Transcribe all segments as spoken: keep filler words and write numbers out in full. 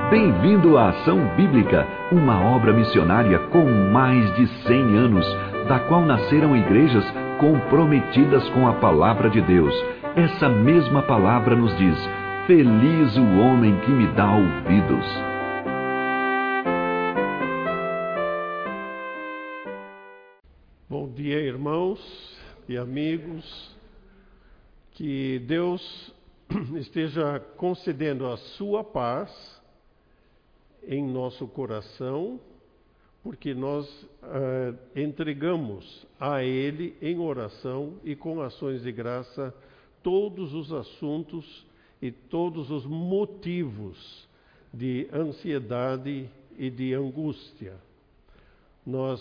Bem-vindo à Ação Bíblica, uma obra missionária com mais de cem anos, da qual nasceram igrejas comprometidas com a Palavra de Deus. Essa mesma palavra nos diz: feliz o homem que me dá ouvidos. Bom dia, irmãos e amigos. Que Deus esteja concedendo a sua paz em nosso coração, porque nós uh, entregamos a Ele em oração e com ações de graça todos os assuntos e todos os motivos de ansiedade e de angústia. Nós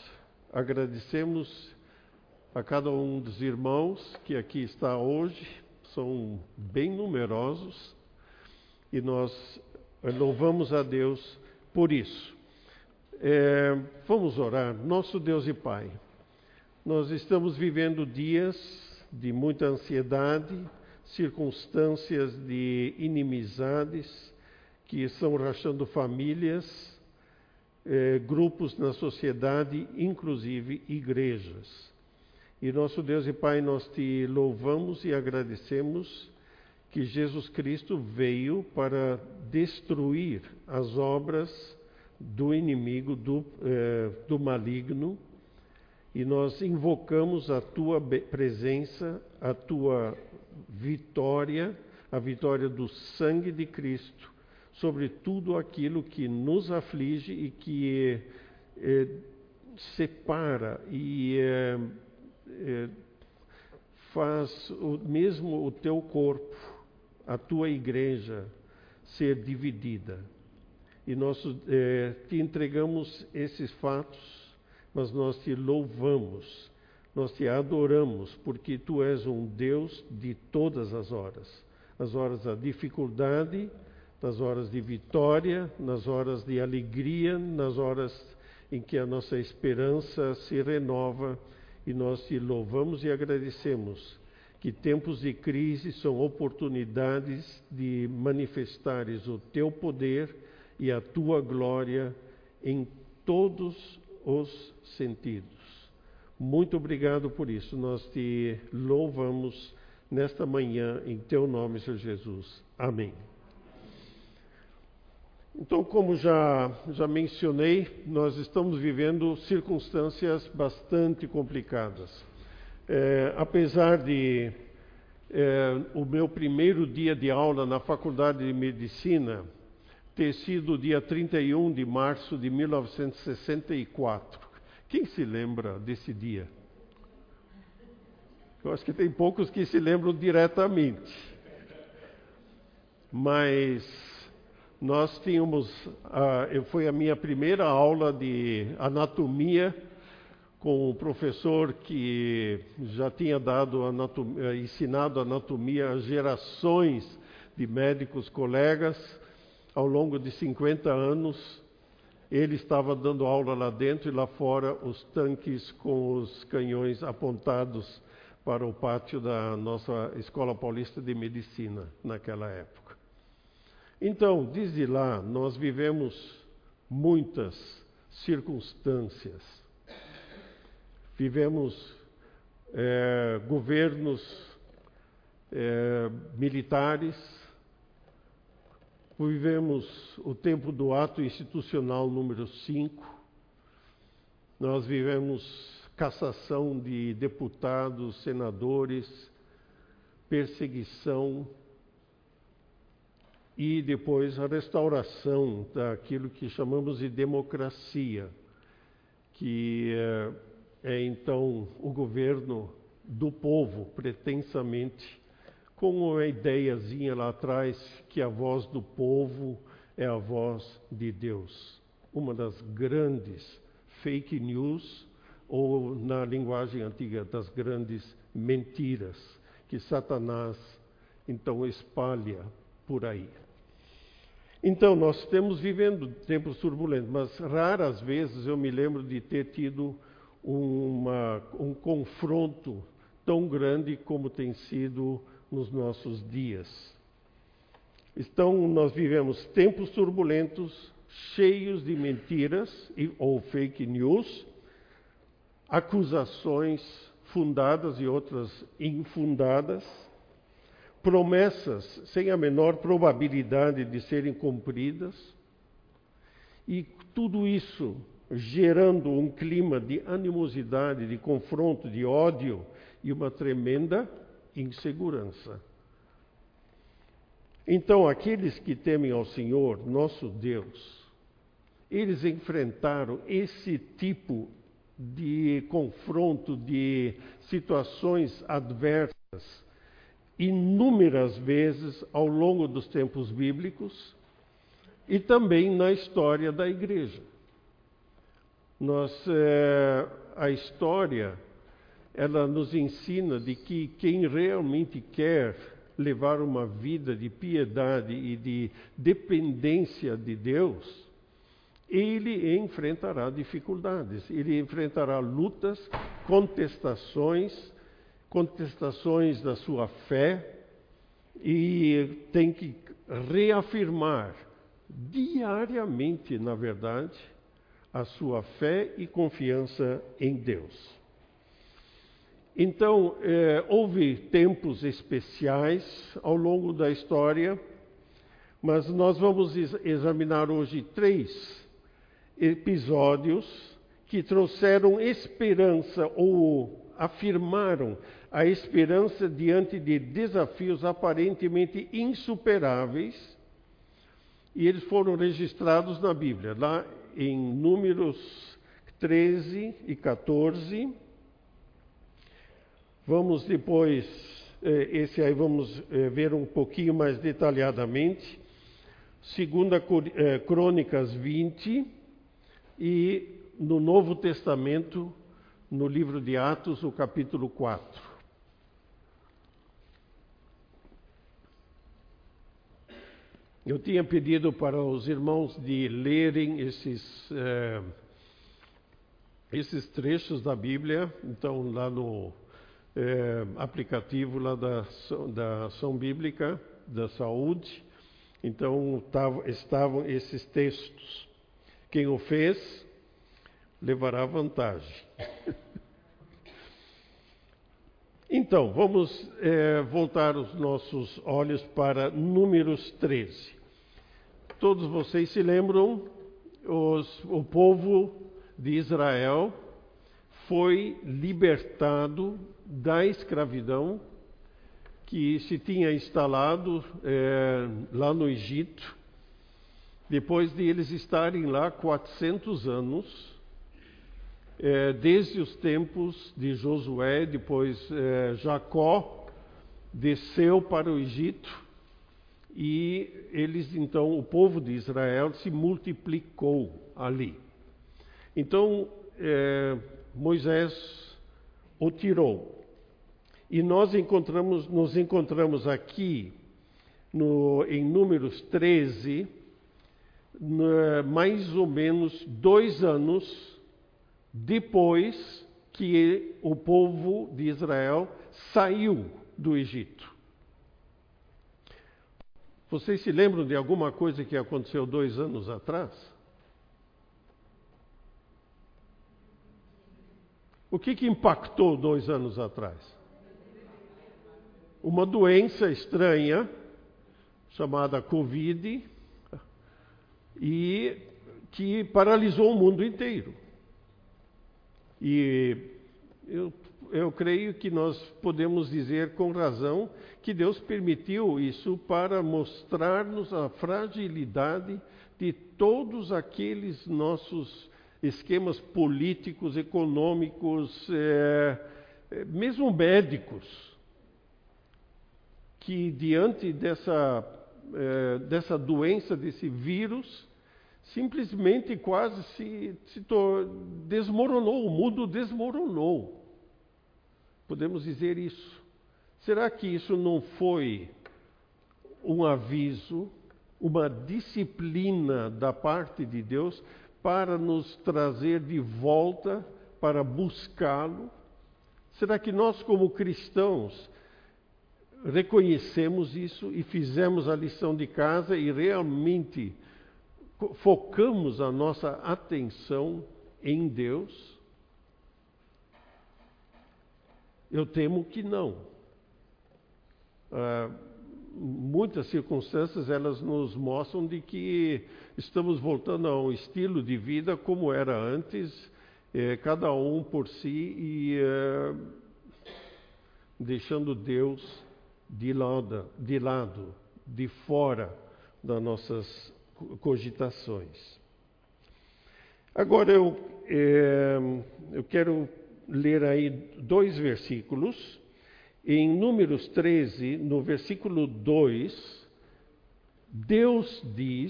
agradecemos a cada um dos irmãos que aqui está hoje, são bem numerosos, e nós louvamos a Deus por isso. É, vamos orar. Nosso Deus e Pai, nós estamos vivendo dias de muita ansiedade, circunstâncias de inimizades que estão rachando famílias, é, grupos na sociedade, inclusive igrejas. E nosso Deus e Pai, nós te louvamos e agradecemos que Jesus Cristo veio para destruir as obras do inimigo, do, eh, do maligno, e nós invocamos a tua presença, a tua vitória, a vitória do sangue de Cristo, sobre tudo aquilo que nos aflige e que eh, separa e eh, eh, faz o, mesmo o teu corpo, a tua igreja, ser dividida. E nós eh, te entregamos esses fatos, mas nós te louvamos, nós te adoramos, porque tu és um Deus de todas as horas. As horas da dificuldade, nas horas de vitória, nas horas de alegria, nas horas em que a nossa esperança se renova, e nós te louvamos e agradecemos que tempos de crise são oportunidades de manifestares o teu poder e a tua glória em todos os sentidos. Muito obrigado por isso. Nós te louvamos nesta manhã em teu nome, Senhor Jesus. Amém. Então, como já, já mencionei, nós estamos vivendo circunstâncias bastante complicadas. É, apesar de é, o meu primeiro dia de aula na Faculdade de Medicina ter sido dia trinta e um de março de mil novecentos e sessenta e quatro. Quem se lembra desse dia? Eu acho que tem poucos que se lembram diretamente. Mas nós tínhamos, uh, foi a minha primeira aula de anatomia, com um professor que já tinha dado anatomia, ensinado anatomia a gerações de médicos colegas ao longo de cinquenta anos. Ele estava dando aula lá dentro e lá fora os tanques com os canhões apontados para o pátio da nossa Escola Paulista de Medicina naquela época. Então, desde lá, nós vivemos muitas circunstâncias. Vivemos é, governos é, militares, vivemos o tempo do ato institucional número cinco, nós vivemos cassação de deputados, senadores, perseguição e depois a restauração daquilo que chamamos de democracia, que é, é então o governo do povo, pretensamente, com uma ideiazinha lá atrás que a voz do povo é a voz de Deus. Uma das grandes fake news, ou na linguagem antiga, das grandes mentiras que Satanás então espalha por aí. Então, nós estamos vivendo tempos turbulentos, mas raras vezes eu me lembro de ter tido uma, um confronto tão grande como tem sido nos nossos dias. Então, nós vivemos tempos turbulentos, cheios de mentiras e, ou fake news, acusações fundadas e outras infundadas, promessas sem a menor probabilidade de serem cumpridas, e tudo isso gerando um clima de animosidade, de confronto, de ódio e uma tremenda insegurança. Então, aqueles que temem ao Senhor, nosso Deus, eles enfrentaram esse tipo de confronto, de situações adversas, inúmeras vezes ao longo dos tempos bíblicos e também na história da igreja. Nós, é, a história, ela nos ensina de que quem realmente quer levar uma vida de piedade e de dependência de Deus, ele enfrentará dificuldades, ele enfrentará lutas, contestações, contestações da sua fé, e tem que reafirmar diariamente, na verdade, a sua fé e confiança em Deus. Então, eh, houve tempos especiais ao longo da história, mas nós vamos examinar hoje três episódios que trouxeram esperança ou afirmaram a esperança diante de desafios aparentemente insuperáveis, e eles foram registrados na Bíblia, lá em Números treze e quatorze. Vamos depois, esse aí vamos ver um pouquinho mais detalhadamente, Segunda Crônicas vinte, e no Novo Testamento, no livro de Atos, o capítulo quatro. Eu tinha pedido para os irmãos de lerem esses, eh, esses trechos da Bíblia, então lá no eh, aplicativo lá da, da Ação Bíblica da Saúde, então tavam, estavam esses textos. Quem o fez, levará vantagem. Então, vamos é, voltar os nossos olhos para Números treze. Todos vocês se lembram, os, o povo de Israel foi libertado da escravidão que se tinha instalado é, lá no Egito, depois de eles estarem lá quatrocentos anos, é, desde os tempos de Josué. Depois é, Jacó desceu para o Egito e eles, então, o povo de Israel se multiplicou ali. Então, é, Moisés o tirou. E nós encontramos, nos encontramos aqui no, em Números treze, mais ou menos dois anos depois que o povo de Israel saiu do Egito. Vocês se lembram de alguma coisa que aconteceu dois anos atrás? O que que impactou dois anos atrás? Uma doença estranha chamada Covid, e que paralisou o mundo inteiro. E eu, eu creio que nós podemos dizer com razão que Deus permitiu isso para mostrar-nos a fragilidade de todos aqueles nossos esquemas políticos, econômicos, é, mesmo médicos, que diante dessa, é, dessa doença, desse vírus, simplesmente quase se, se to, desmoronou, o mundo desmoronou. Podemos dizer isso. Será que isso não foi um aviso, uma disciplina da parte de Deus para nos trazer de volta, para buscá-lo? Será que nós, como cristãos, reconhecemos isso e fizemos a lição de casa e realmente focamos a nossa atenção em Deus? Eu temo que não. Ah, muitas circunstâncias elas nos mostram de que estamos voltando a um estilo de vida como era antes, eh, cada um por si e eh, deixando Deus de lado, de lado, de fora das nossas cogitações. Agora eu, eh, eu quero ler aí dois versículos. Em Números treze, no versículo dois, Deus diz: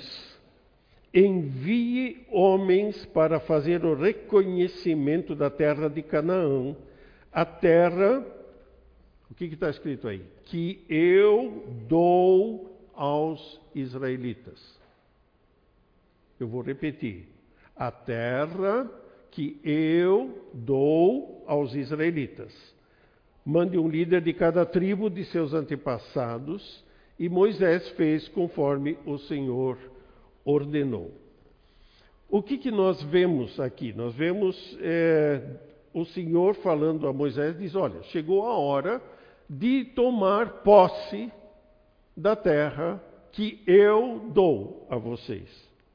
envie homens para fazer o reconhecimento da terra de Canaã, a terra, o que está escrito aí? Que eu dou aos israelitas. Eu vou repetir. A terra que eu dou aos israelitas. Mande um líder de cada tribo de seus antepassados, e Moisés fez conforme o Senhor ordenou. O que, que nós vemos aqui? Nós vemos é, o Senhor falando a Moisés, diz, olha, chegou a hora de tomar posse da terra que eu dou a vocês.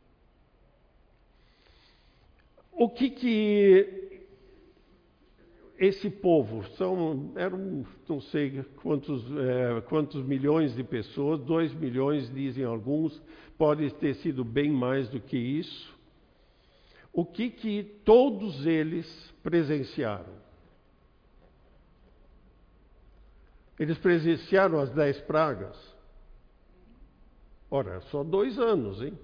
O que que esse povo, são, eram, não sei quantos, é, quantos milhões de pessoas, dois milhões dizem alguns, pode ter sido bem mais do que isso. O que que todos eles presenciaram? Eles presenciaram as dez pragas? Ora, só dois anos, hein?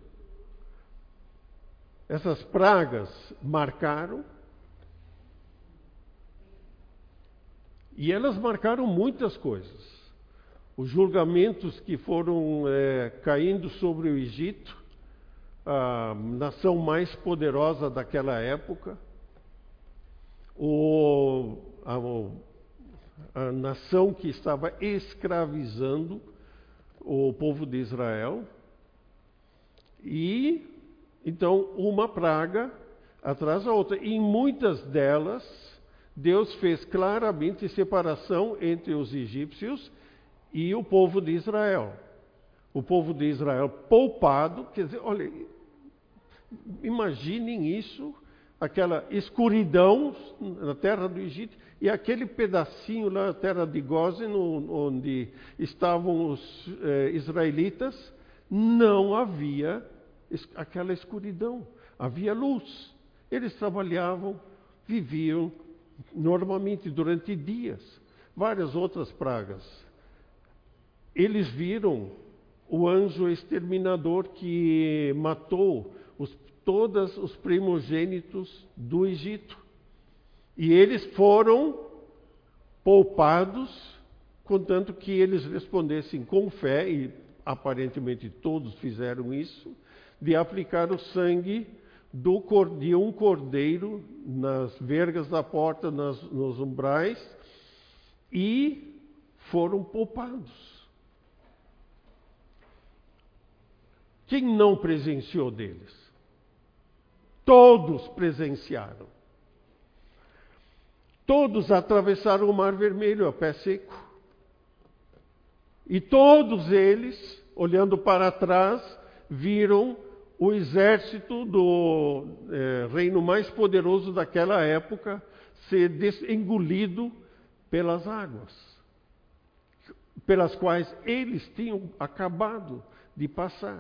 Essas pragas marcaram, e elas marcaram muitas coisas. Os julgamentos que foram é, caindo sobre o Egito, a nação mais poderosa daquela época, o, a, a nação que estava escravizando o povo de Israel, e então uma praga atrás da outra. E em muitas delas, Deus fez claramente separação entre os egípcios e o povo de Israel. O povo de Israel poupado, quer dizer, olha, imaginem isso, aquela escuridão na terra do Egito e aquele pedacinho lá na terra de Gósen, onde estavam os eh, israelitas, não havia aquela escuridão, havia luz. Eles trabalhavam, viviam normalmente durante dias. Várias outras pragas. Eles viram o anjo exterminador que matou os, todos os primogênitos do Egito. E eles foram poupados, contanto que eles respondessem com fé, e aparentemente todos fizeram isso, de aplicar o sangue do, de um cordeiro nas vergas da porta, nas, nos umbrais, e foram poupados. Quem não presenciou deles? Todos presenciaram. Todos atravessaram o Mar Vermelho a pé seco. E todos eles, olhando para trás, viram o exército do é, reino mais poderoso daquela época ser engolido pelas águas, pelas quais eles tinham acabado de passar.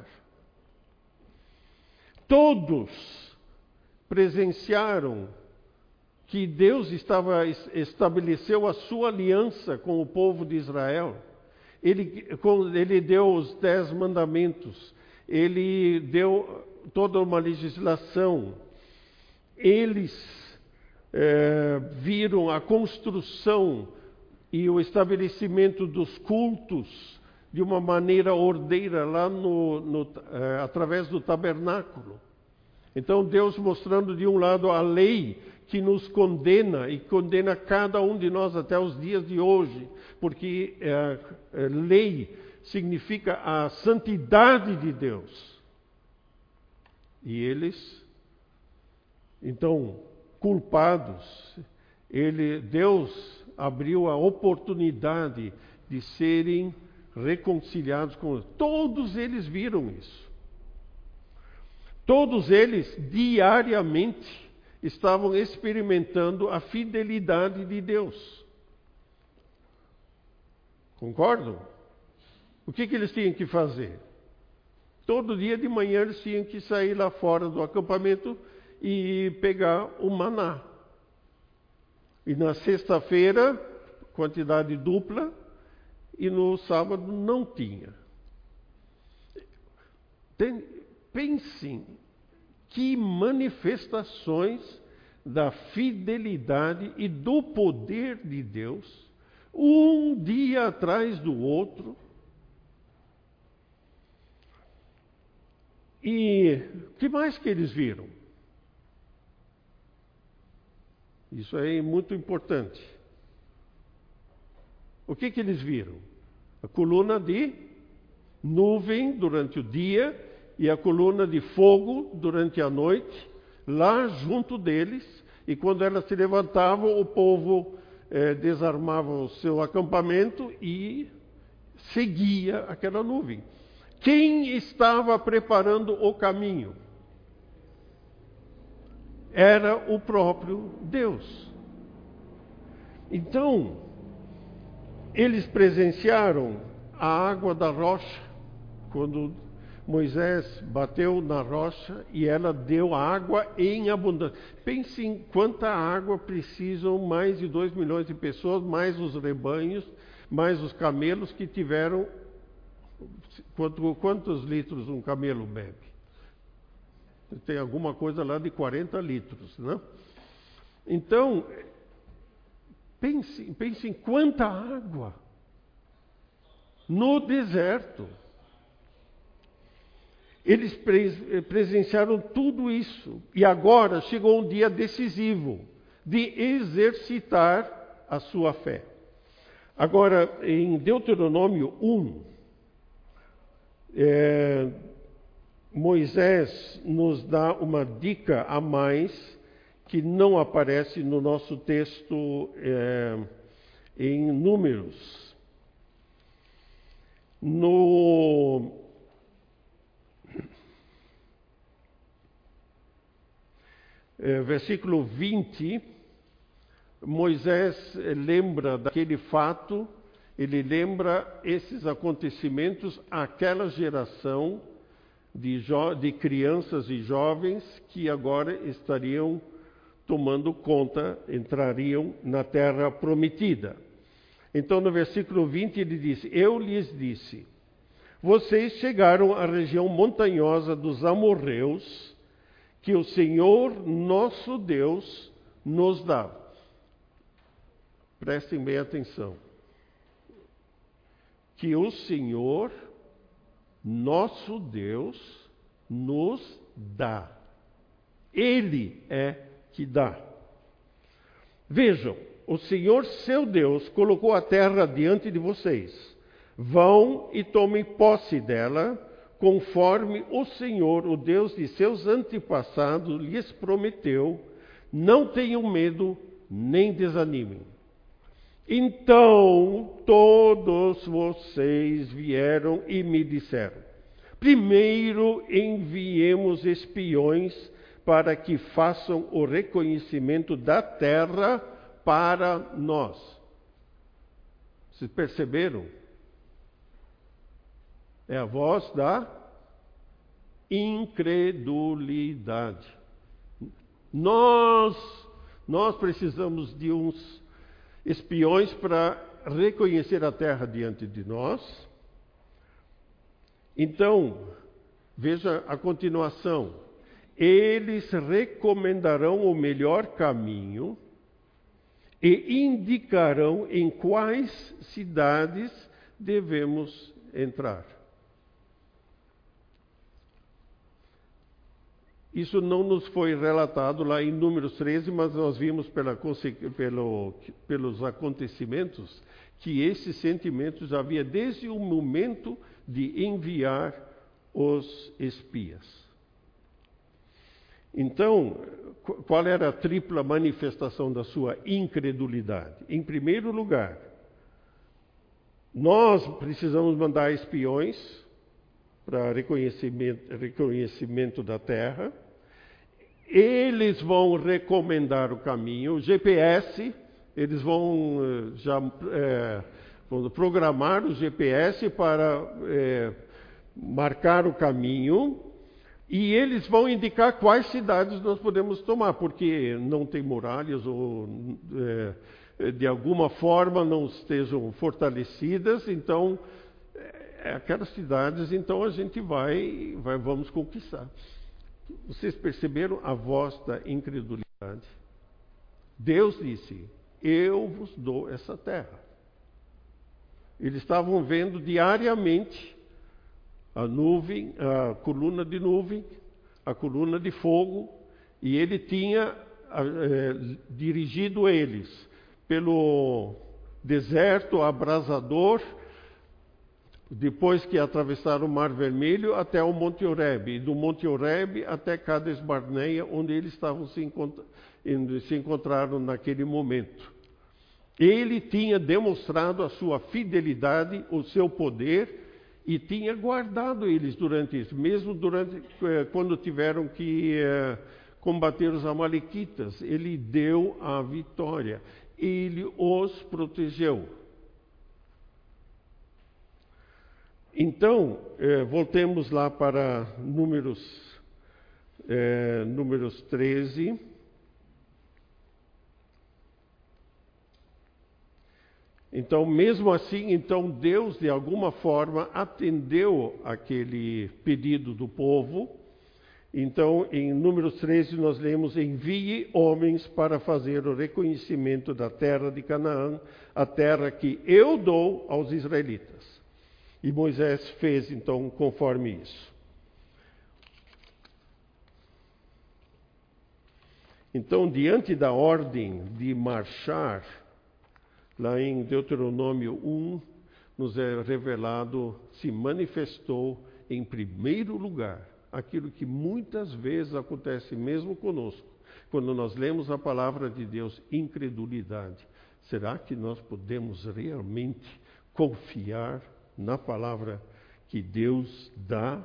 Todos presenciaram que Deus estava, estabeleceu a sua aliança com o povo de Israel. Ele, ele deu os dez mandamentos, ele deu toda uma legislação. Eles é, viram a construção e o estabelecimento dos cultos de uma maneira ordeira lá no, no, é, através do tabernáculo. Então Deus mostrando de um lado a lei que nos condena e condena cada um de nós até os dias de hoje, porque é, é, lei significa a santidade de Deus. E eles, então, culpados, ele, Deus abriu a oportunidade de serem reconciliados com Deus. Todos eles viram isso. Todos eles, diariamente, estavam experimentando a fidelidade de Deus. Concordam? O que, que eles tinham que fazer? Todo dia de manhã eles tinham que sair lá fora do acampamento e pegar o maná. E na sexta-feira, quantidade dupla, e no sábado não tinha. Tem, pensem que manifestações da fidelidade e do poder de Deus, um dia atrás do outro. E o que mais que eles viram? Isso é muito importante. O que que eles viram? A coluna de nuvem durante o dia e a coluna de fogo durante a noite, lá junto deles. E quando elas se levantavam, o povo eh, desarmava o seu acampamento e seguia aquela nuvem. Quem estava preparando o caminho? Era o próprio Deus. Então, eles presenciaram a água da rocha, quando Moisés bateu na rocha e ela deu água em abundância. Pensem quanta água precisam mais de dois milhões de pessoas, mais os rebanhos, mais os camelos que tiveram. Quanto, quantos litros um camelo bebe? Tem alguma coisa lá de quarenta litros, né? Então, pense, pense em quanta água no deserto. Eles presenciaram tudo isso. E agora chegou um dia decisivo de exercitar a sua fé. Agora, em Deuteronômio um, é, Moisés nos dá uma dica a mais que não aparece no nosso texto é, em Números. No é, versículo vinte, Moisés lembra daquele fato, ele lembra esses acontecimentos àquela geração de, jo- de crianças e jovens que agora estariam tomando conta, entrariam na terra prometida. Então, no versículo vinte, ele diz: Eu lhes disse, vocês chegaram à região montanhosa dos amorreus, que o Senhor nosso Deus nos dá. Prestem bem atenção. Que o Senhor nosso Deus nos dá. Ele é que dá. Vejam, o Senhor seu Deus colocou a terra diante de vocês. Vão e tomem posse dela, conforme o Senhor, o Deus de seus antepassados, lhes prometeu. Não tenham medo, nem desanimem. Então todos vocês vieram e me disseram: primeiro enviemos espiões para que façam o reconhecimento da terra para nós. Vocês perceberam? É a voz da incredulidade. Nós, nós precisamos de uns espiões para reconhecer a terra diante de nós. Então, veja a continuação. Eles recomendarão o melhor caminho e indicarão em quais cidades devemos entrar. Isso não nos foi relatado lá em Números treze, mas nós vimos pela, pelo, pelos acontecimentos que esses sentimentos havia desde o momento de enviar os espias. Então, qual era a tripla manifestação da sua incredulidade? Em primeiro lugar, nós precisamos mandar espiões para reconhecimento, reconhecimento da terra. Eles vão recomendar o caminho, o G P S, eles vão já é, vão programar o G P S para é, marcar o caminho, e eles vão indicar quais cidades nós podemos tomar, porque não tem muralhas ou é, de alguma forma não estejam fortalecidas, então é, aquelas cidades, então a gente vai, vai vamos conquistar. Vocês perceberam a voz da incredulidade? Deus disse: eu vos dou essa terra. Eles estavam vendo diariamente a nuvem, a coluna de nuvem, a coluna de fogo, e ele tinha é, dirigido eles pelo deserto abrasador, depois que atravessaram o Mar Vermelho, até o Monte Horebe, e do Monte Horebe até Cades Barneia, onde eles estavam se, encontra se encontraram naquele momento. Ele tinha demonstrado a sua fidelidade, o seu poder, e tinha guardado eles durante isso, mesmo durante quando tiveram que eh, combater os amalequitas. Ele deu a vitória, ele os protegeu. Então, eh, voltemos lá para números, eh, números treze. Então, mesmo assim, então Deus, de alguma forma, atendeu aquele pedido do povo. Então, em Números treze, nós lemos: envie homens para fazer o reconhecimento da terra de Canaã, a terra que eu dou aos israelitas. E Moisés fez, então, conforme isso. Então, diante da ordem de marchar, lá em Deuteronômio um, nos é revelado, se manifestou em primeiro lugar aquilo que muitas vezes acontece mesmo conosco, quando nós lemos a palavra de Deus: incredulidade. Será que nós podemos realmente confiar na palavra que Deus dá?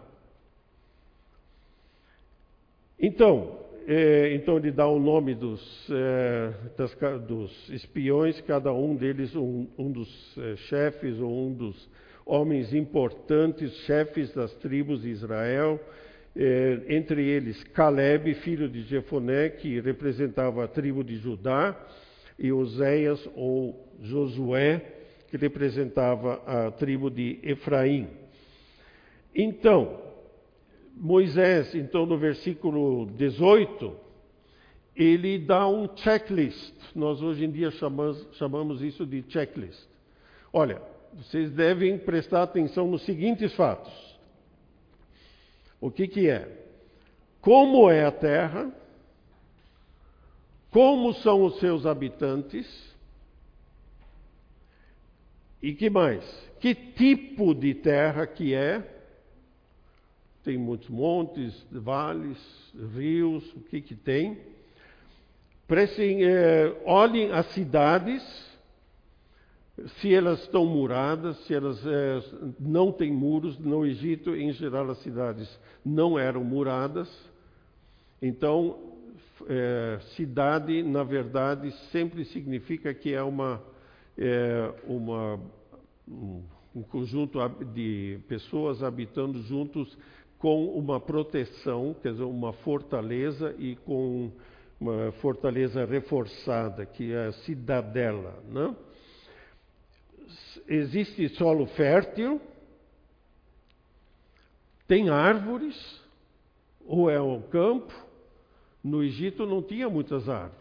Então, é, então ele dá o nome dos, é, das, dos espiões, cada um deles um, um dos é, chefes ou um dos homens importantes, chefes das tribos de Israel, é, entre eles Caleb, filho de Jefoné, que representava a tribo de Judá, e Oséias ou Josué, que representava a tribo de Efraim. Então, Moisés, então, no versículo dezoito, ele dá um checklist. Nós hoje em dia chamamos, chamamos isso de checklist. Olha, vocês devem prestar atenção nos seguintes fatos. O que que é? Como é a terra? Como são os seus habitantes? E que mais? Que tipo de terra que é? Tem muitos montes, vales, rios, o que que tem? Prestem, eh, olhem as cidades, se elas estão muradas, se elas eh, não têm muros. No Egito, em geral, as cidades não eram muradas. Então, eh, cidade, na verdade, sempre significa que é uma... É uma, um, um conjunto de pessoas habitando juntos com uma proteção, quer dizer, uma fortaleza, e com uma fortaleza reforçada, que é a cidadela, né? Existe solo fértil, tem árvores, ou é um campo. No Egito não tinha muitas árvores.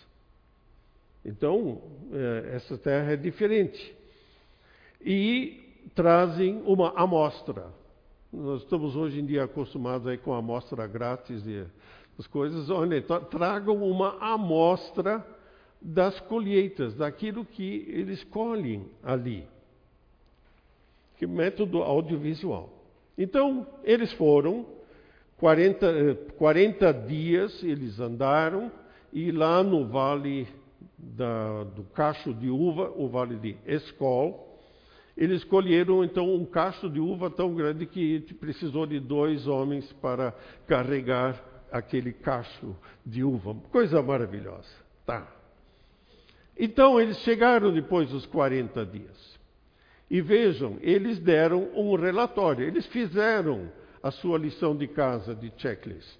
Então, essa terra é diferente. E trazem uma amostra. Nós estamos hoje em dia acostumados aí com a amostra grátis de, As coisas, olha, tragam uma amostra das colheitas, daquilo que eles colhem ali. Que método audiovisual. Então, eles foram, quarenta, quarenta dias eles andaram, e lá no vale da, do cacho de uva, o vale de Escol, eles colheram então um cacho de uva tão grande que precisou de dois homens para carregar aquele cacho de uva. Coisa maravilhosa. Tá. Então eles chegaram depois dos quarenta dias. E vejam, eles deram um relatório. Eles fizeram a sua lição de casa de checklist.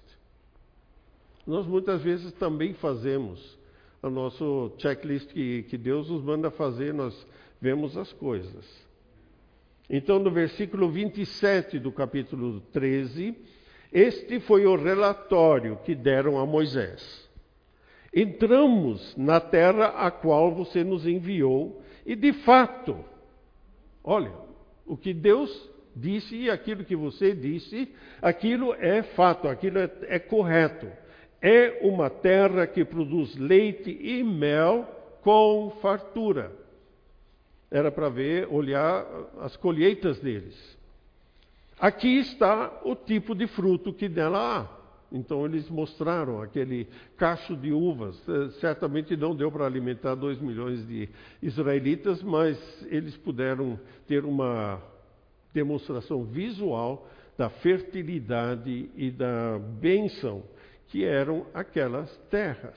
Nós muitas vezes também fazemos o nosso checklist que, que Deus nos manda fazer, nós vemos as coisas. Então, no versículo vinte e sete do capítulo treze, este foi o relatório que deram a Moisés. Entramos na terra a qual você nos enviou, e de fato, olha, o que Deus disse e aquilo que você disse, aquilo é fato, aquilo é, é correto. É uma terra que produz leite e mel com fartura. Era para ver, olhar as colheitas deles. Aqui está o tipo de fruto que nela há. Então eles mostraram aquele cacho de uvas. Certamente não deu para alimentar dois milhões de israelitas, mas eles puderam ter uma demonstração visual da fertilidade e da bênção que eram aquelas terras.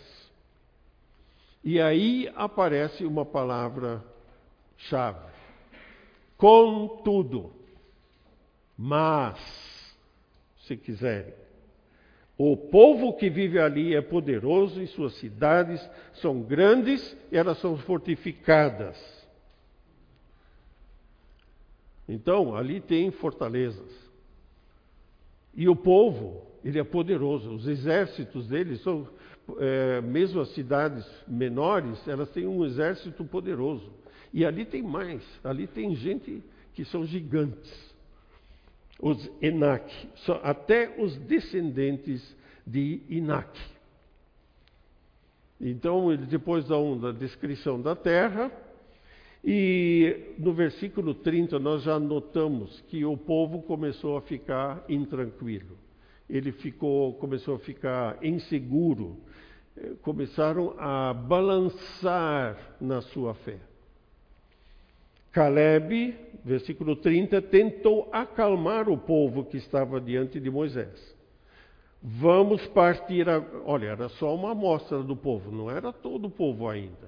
E aí aparece uma palavra-chave. Contudo, mas, se quiserem, o povo que vive ali é poderoso e suas cidades são grandes e elas são fortificadas. Então, ali tem fortalezas. E o povo, ele é poderoso. Os exércitos deles são, é, mesmo as cidades menores, elas têm um exército poderoso. E ali tem mais. Ali tem gente que são gigantes. Os Enac, até os descendentes de Enac. Então, ele depois dá uma descrição da terra, e no versículo trinta nós já notamos que o povo começou a ficar intranquilo. Ele ficou, começou a ficar inseguro, começaram a balançar na sua fé. Caleb, versículo trinta, tentou acalmar o povo que estava diante de Moisés. Vamos partir agora. Olha, era só uma amostra do povo, não era todo o povo ainda.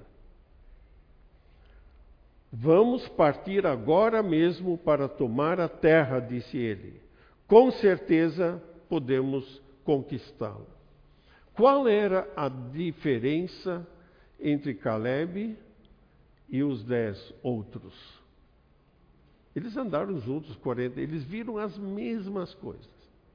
Vamos partir agora mesmo para tomar a terra, disse ele. Com certeza podemos conquistá-la. Qual era a diferença entre Caleb e os dez outros? Eles andaram juntos quarenta, eles viram as mesmas coisas.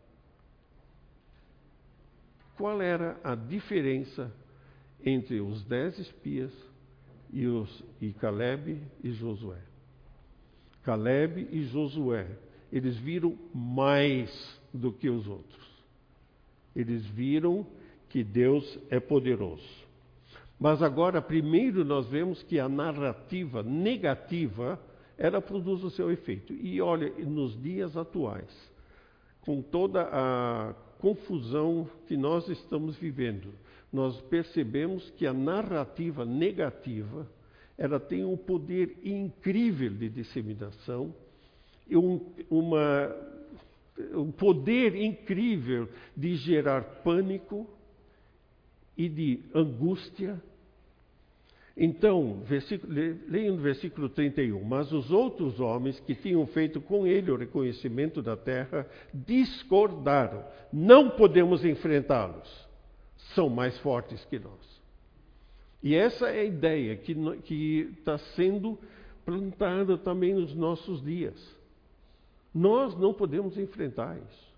Qual era a diferença entre os dez espias e, os, e Caleb e Josué? Caleb e Josué, eles viram mais do que os outros. Eles viram que Deus é poderoso. Mas agora, primeiro, nós vemos que a narrativa negativa, ela produz o seu efeito. E olha, nos dias atuais, com toda a confusão que nós estamos vivendo, nós percebemos que a narrativa negativa, ela tem um poder incrível de disseminação, e um, uma, um poder incrível de gerar pânico e de angústia. Então, leiam no versículo trinta e um. Mas os outros homens que tinham feito com ele o reconhecimento da terra discordaram. Não podemos enfrentá-los. São mais fortes que nós. E essa é a ideia que está sendo plantada também nos nossos dias. Nós não podemos enfrentar isso.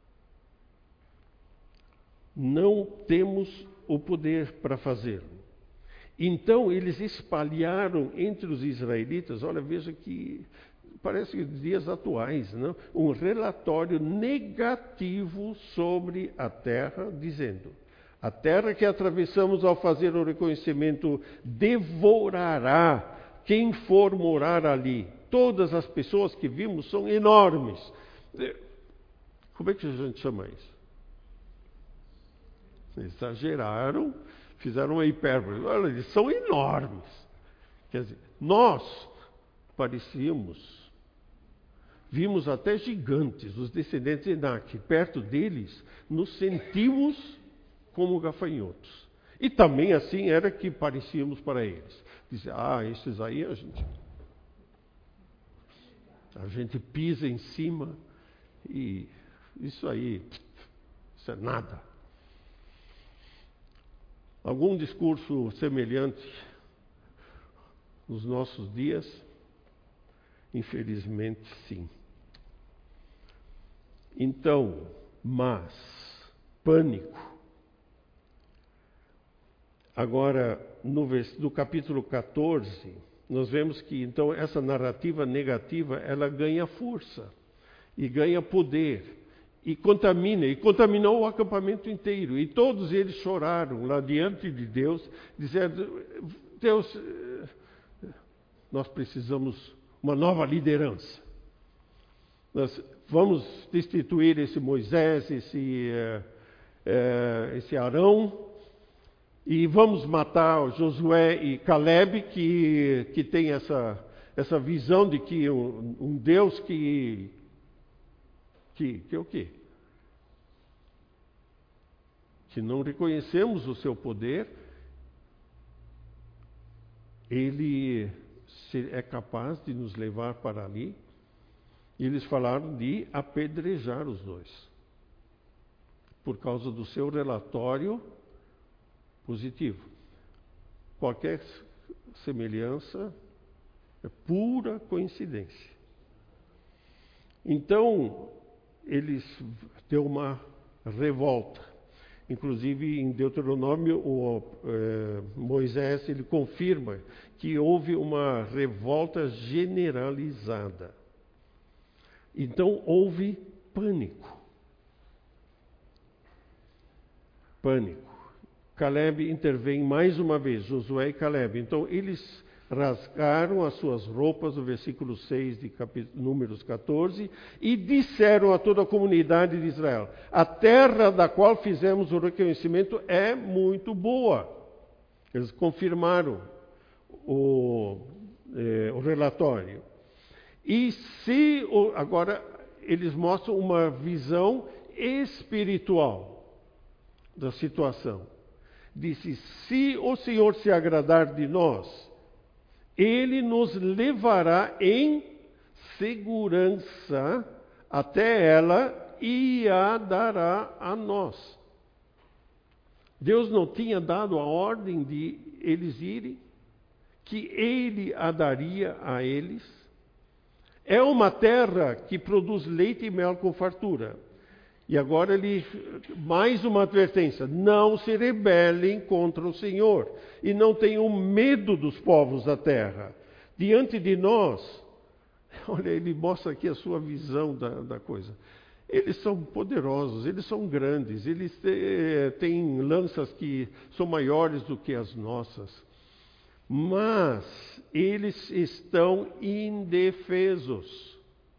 Não temos o poder para fazê-lo. Então eles espalharam entre os israelitas, olha, veja que parece dias atuais, não? Um relatório negativo sobre a terra, dizendo: a terra que atravessamos ao fazer o reconhecimento devorará quem for morar ali. Todas as pessoas que vimos são enormes. Como é que a gente chama isso? Exageraram, fizeram uma hipérbole. Olha, eles são enormes. Quer dizer, nós parecíamos, vimos até gigantes, os descendentes de Enaque. Perto deles, nos sentimos como gafanhotos. E também assim era que parecíamos para eles. Dizer, ah, esses aí a gente, a gente pisa em cima e isso aí, isso é nada. Algum discurso semelhante nos nossos dias? Infelizmente, sim. Então, mas, pânico. Agora, no, no capítulo quatorze, nós vemos que, então, essa narrativa negativa, ela ganha força e ganha poder. E contamina, e contaminou o acampamento inteiro. E todos eles choraram lá diante de Deus, dizendo: Deus, nós precisamos uma nova liderança. Nós vamos destituir esse Moisés, esse, é, é, esse Arão, e vamos matar Josué e Caleb, que, que tem essa, essa visão de que um, um Deus que... Que, que é o quê? Que não reconhecemos o seu poder, ele é capaz de nos levar para ali. E eles falaram de apedrejar os dois, por causa do seu relatório positivo. Qualquer semelhança é pura coincidência. Então, eles deu uma revolta. Inclusive, em Deuteronômio, o, é, Moisés ele confirma que houve uma revolta generalizada. Então, houve pânico. Pânico. Caleb intervém mais uma vez, Josué e Caleb. Então, eles rasgaram as suas roupas, no versículo seis de capítulo, Números quatorze, e disseram a toda a comunidade de Israel: a terra da qual fizemos o reconhecimento é muito boa. Eles confirmaram o, eh, o relatório. E se, agora, eles mostram uma visão espiritual da situação. Disse: se o Senhor se agradar de nós, Ele nos levará em segurança até ela e a dará a nós. Deus não tinha dado a ordem de eles irem, que Ele a daria a eles. É uma terra que produz leite e mel com fartura. E agora ele, mais uma advertência: não se rebelem contra o Senhor e não tenham medo dos povos da terra. Diante de nós, olha, ele mostra aqui a sua visão da, da coisa. Eles são poderosos, eles são grandes, eles têm lanças que são maiores do que as nossas. Mas eles estão indefesos.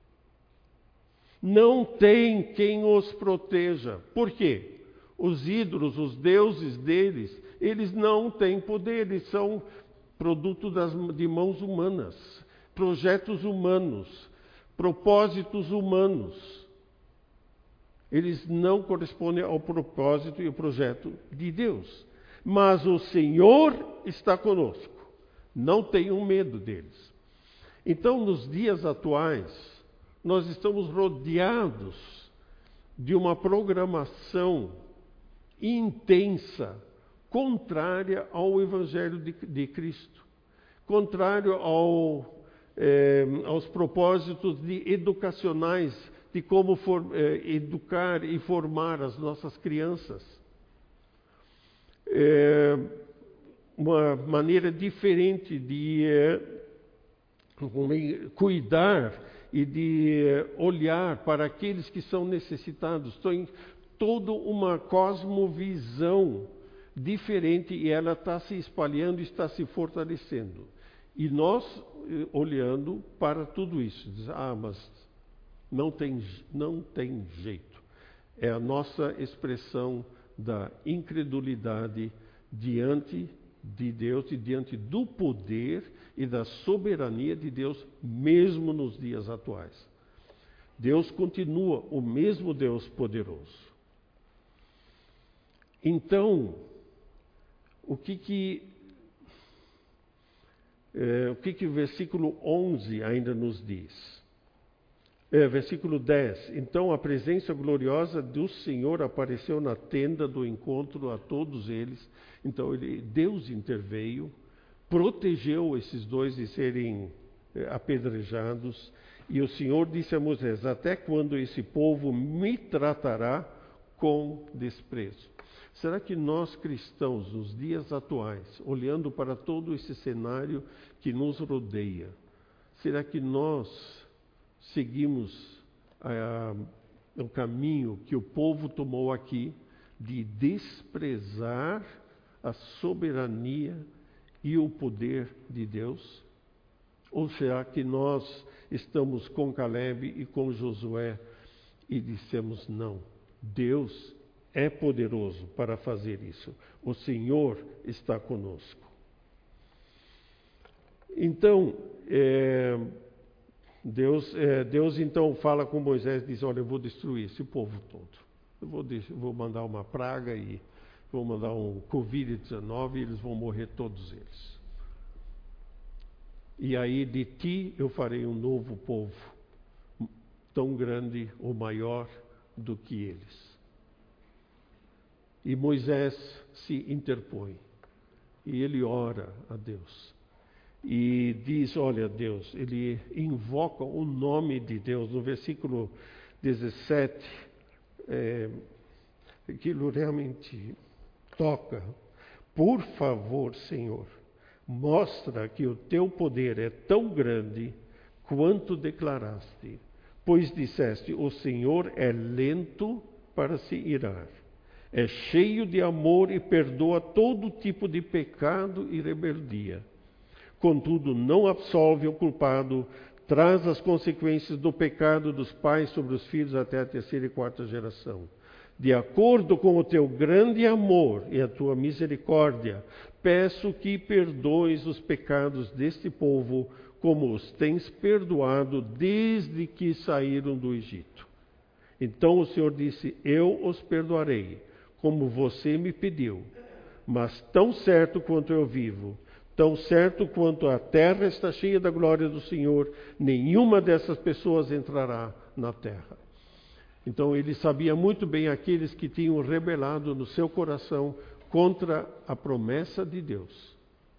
Não tem quem os proteja. Por quê? Os ídolos, os deuses deles, eles não têm poder, eles são produto das, de mãos humanas, projetos humanos, propósitos humanos. Eles não correspondem ao propósito e ao projeto de Deus. Mas o Senhor está conosco. Não tenham medo deles. Então, nos dias atuais, nós estamos rodeados de uma programação intensa, contrária ao Evangelho de, de Cristo, contrário ao, eh, aos propósitos de educacionais, de como for, eh, educar e formar as nossas crianças. É uma maneira diferente de eh, cuidar e de olhar para aqueles que são necessitados. Tem toda uma cosmovisão diferente e ela está se espalhando, está se fortalecendo. E nós olhando para tudo isso, diz, ah, mas não tem, não tem jeito. É a nossa expressão da incredulidade diante de Deus e diante do poder e da soberania de Deus, mesmo nos dias atuais. Deus continua o mesmo Deus poderoso. Então, o que que, é, o que que o versículo onze ainda nos diz? É, versículo dez. Então a presença gloriosa do Senhor apareceu na tenda do encontro a todos eles. Então ele, Deus interveio, protegeu esses dois de serem é, apedrejados. E o Senhor disse a Moisés, até quando esse povo me tratará com desprezo? Será que nós cristãos, nos dias atuais, olhando para todo esse cenário que nos rodeia, será que nós seguimos ah, o caminho que o povo tomou aqui de desprezar a soberania e o poder de Deus? Ou será que nós estamos com Caleb e com Josué e dissemos não, Deus é poderoso para fazer isso, o Senhor está conosco. Então, é, Deus, é, Deus então fala com Moisés e diz, olha, eu vou destruir esse povo todo. Eu vou, vou mandar uma praga e vou mandar um covid dezenove e eles vão morrer todos eles. E aí de ti eu farei um novo povo, tão grande ou maior do que eles. E Moisés se interpõe e ele ora a Deus. E diz, olha Deus, ele invoca o nome de Deus. No versículo dezessete, é, aquilo realmente toca. Por favor, Senhor, mostra que o teu poder é tão grande quanto declaraste. Pois disseste, o Senhor é lento para se irar. É cheio de amor e perdoa todo tipo de pecado e rebeldia. Contudo, não absolve o culpado, traz as consequências do pecado dos pais sobre os filhos até a terceira e quarta geração. De acordo com o teu grande amor e a tua misericórdia, peço que perdoes os pecados deste povo, como os tens perdoado desde que saíram do Egito. Então o Senhor disse, eu os perdoarei, como você me pediu. Mas tão certo quanto eu vivo, tão certo quanto a terra está cheia da glória do Senhor, nenhuma dessas pessoas entrará na terra. Então ele sabia muito bem aqueles que tinham rebelado no seu coração contra a promessa de Deus,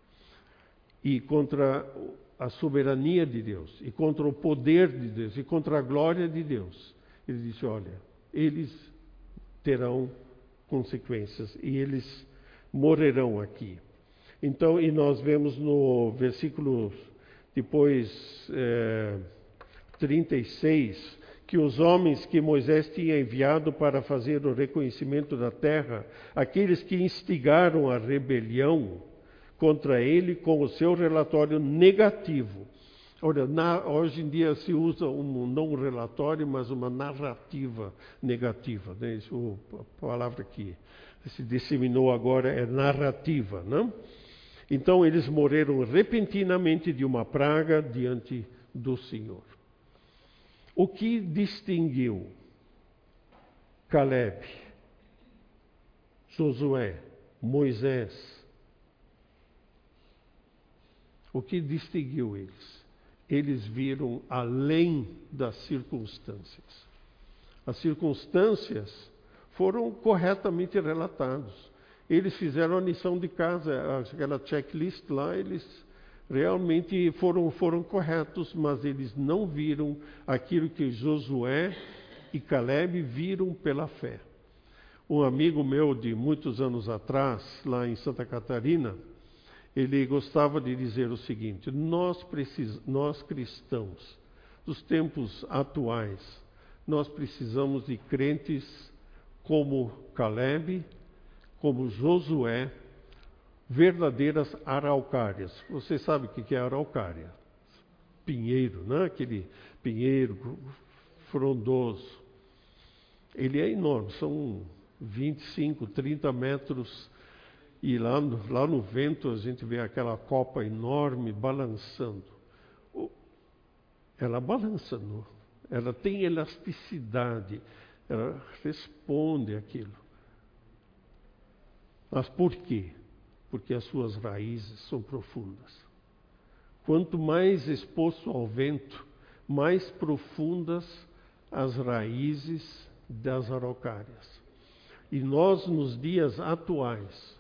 e contra a soberania de Deus, e contra o poder de Deus, e contra a glória de Deus. Ele disse, olha, eles terão consequências, e eles morrerão aqui. Então, e nós vemos no versículo depois é, trinta e seis, que os homens que Moisés tinha enviado para fazer o reconhecimento da terra, aqueles que instigaram a rebelião contra ele com o seu relatório negativo. Olha, na, hoje em dia se usa um, não um relatório, mas uma narrativa negativa. Né? Isso, a palavra que se disseminou agora é narrativa, não? Então eles morreram repentinamente de uma praga diante do Senhor. O que distinguiu Caleb, Josué, Moisés? O que distinguiu eles? Eles viram além das circunstâncias. As circunstâncias foram corretamente relatadas. Eles fizeram a lição de casa, aquela checklist lá, eles realmente foram, foram corretos, mas eles não viram aquilo que Josué e Caleb viram pela fé. Um amigo meu de muitos anos atrás, lá em Santa Catarina, ele gostava de dizer o seguinte, nós, precis, nós cristãos dos tempos atuais, nós precisamos de crentes como Caleb, como Josué, verdadeiras araucárias. Você sabe o que é araucária? Pinheiro, né? Aquele pinheiro frondoso. Ele é enorme, são vinte e cinco, trinta metros, e lá no, lá no vento a gente vê aquela copa enorme balançando. Ela balança, não? Ela tem elasticidade, ela responde àquilo. Mas por quê? Porque as suas raízes são profundas. Quanto mais exposto ao vento, mais profundas as raízes das araucárias. E nós, nos dias atuais,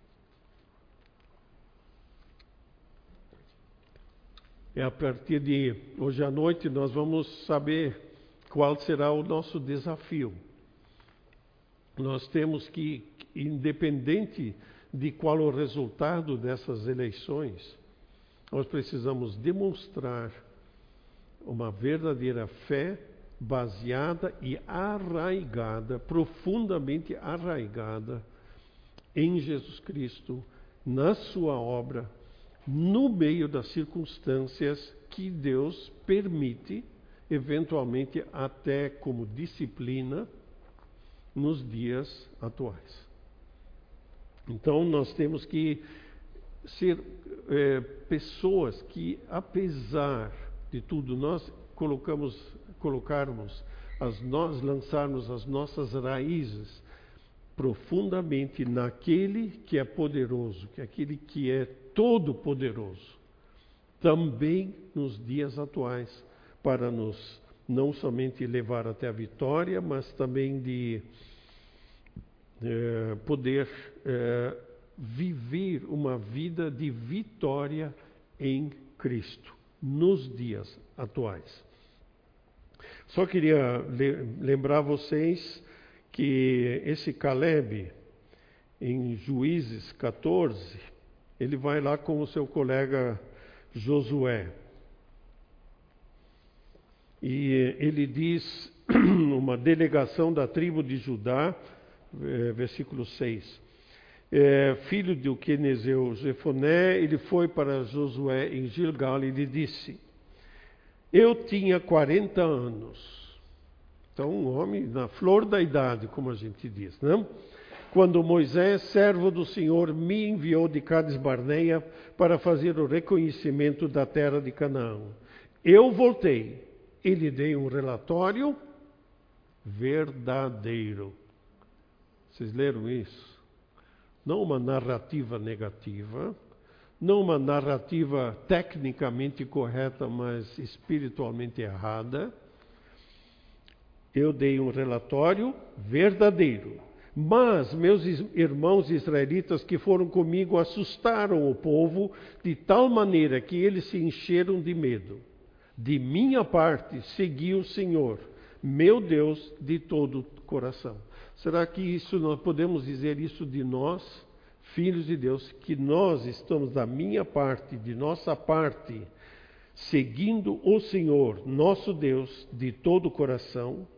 é a partir de hoje à noite nós vamos saber qual será o nosso desafio. Nós temos que, independente de qual o resultado dessas eleições, nós precisamos demonstrar uma verdadeira fé baseada e arraigada, profundamente arraigada em Jesus Cristo, na sua obra, no meio das circunstâncias que Deus permite, eventualmente até como disciplina, nos dias atuais. Então nós temos que ser é, pessoas que, apesar de tudo, nós colocamos, colocarmos, as, nós lançarmos as nossas raízes profundamente naquele que é poderoso, que é aquele que é todo-poderoso, também nos dias atuais, para nos não somente levar até a vitória, mas também de é, poder é, viver uma vida de vitória em Cristo, nos dias atuais. Só queria lembrar vocês que esse Caleb, em Juízes quatorze, ele vai lá com o seu colega Josué. E ele diz, uma delegação da tribo de Judá, versículo seis, é, filho de Quenezeu Jefoné, ele foi para Josué em Gilgal e lhe disse: eu tinha quarenta anos. Então, um homem na flor da idade, como a gente diz, não? Quando Moisés, servo do Senhor, me enviou de Cades Barneia para fazer o reconhecimento da terra de Canaã. Eu voltei e lhe dei um relatório verdadeiro. Vocês leram isso? Não uma narrativa negativa, não uma narrativa tecnicamente correta, mas espiritualmente errada. Eu dei um relatório verdadeiro. Mas meus irmãos israelitas que foram comigo assustaram o povo de tal maneira que eles se encheram de medo. De minha parte, segui o Senhor, meu Deus, de todo o coração. Será que isso nós podemos dizer isso de nós, filhos de Deus, que nós estamos da minha parte, de nossa parte, seguindo o Senhor, nosso Deus, de todo o coração?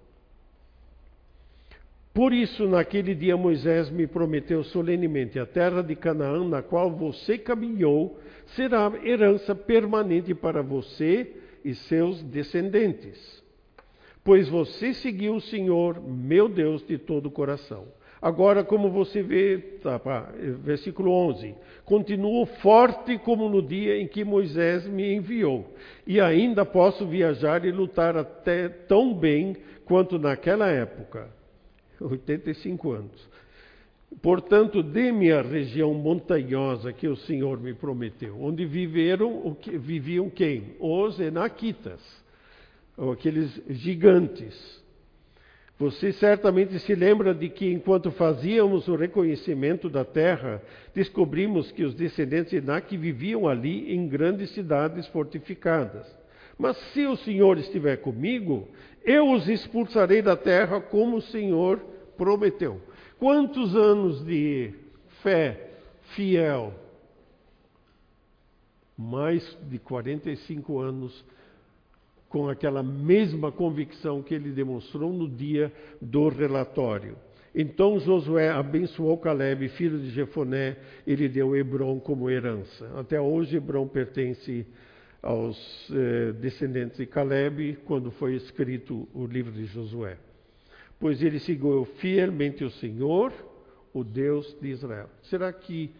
Por isso, naquele dia, Moisés me prometeu solenemente: a terra de Canaã, na qual você caminhou, será herança permanente para você e seus descendentes. Pois você seguiu o Senhor, meu Deus, de todo o coração. Agora, como você vê, tá, pá, versículo onze, continuo forte como no dia em que Moisés me enviou, e ainda posso viajar e lutar até tão bem quanto naquela época. oitenta e cinco anos. Portanto, dê-me a região montanhosa que o Senhor me prometeu, onde viveram, viviam quem? Os enaquitas, ou aqueles gigantes. Você certamente se lembra de que, enquanto fazíamos o reconhecimento da terra, descobrimos que os descendentes de Enaque viviam ali em grandes cidades fortificadas. Mas se o Senhor estiver comigo, eu os expulsarei da terra como o Senhor prometeu. Quantos anos de fé fiel? Mais de quarenta e cinco anos com aquela mesma convicção que ele demonstrou no dia do relatório. Então Josué abençoou Calebe, filho de Jefoné, e lhe deu Hebrom como herança. Até hoje Hebrom pertence aos eh, descendentes de Calebe, quando foi escrito o livro de Josué. Pois ele seguiu fielmente o Senhor, o Deus de Israel. Será que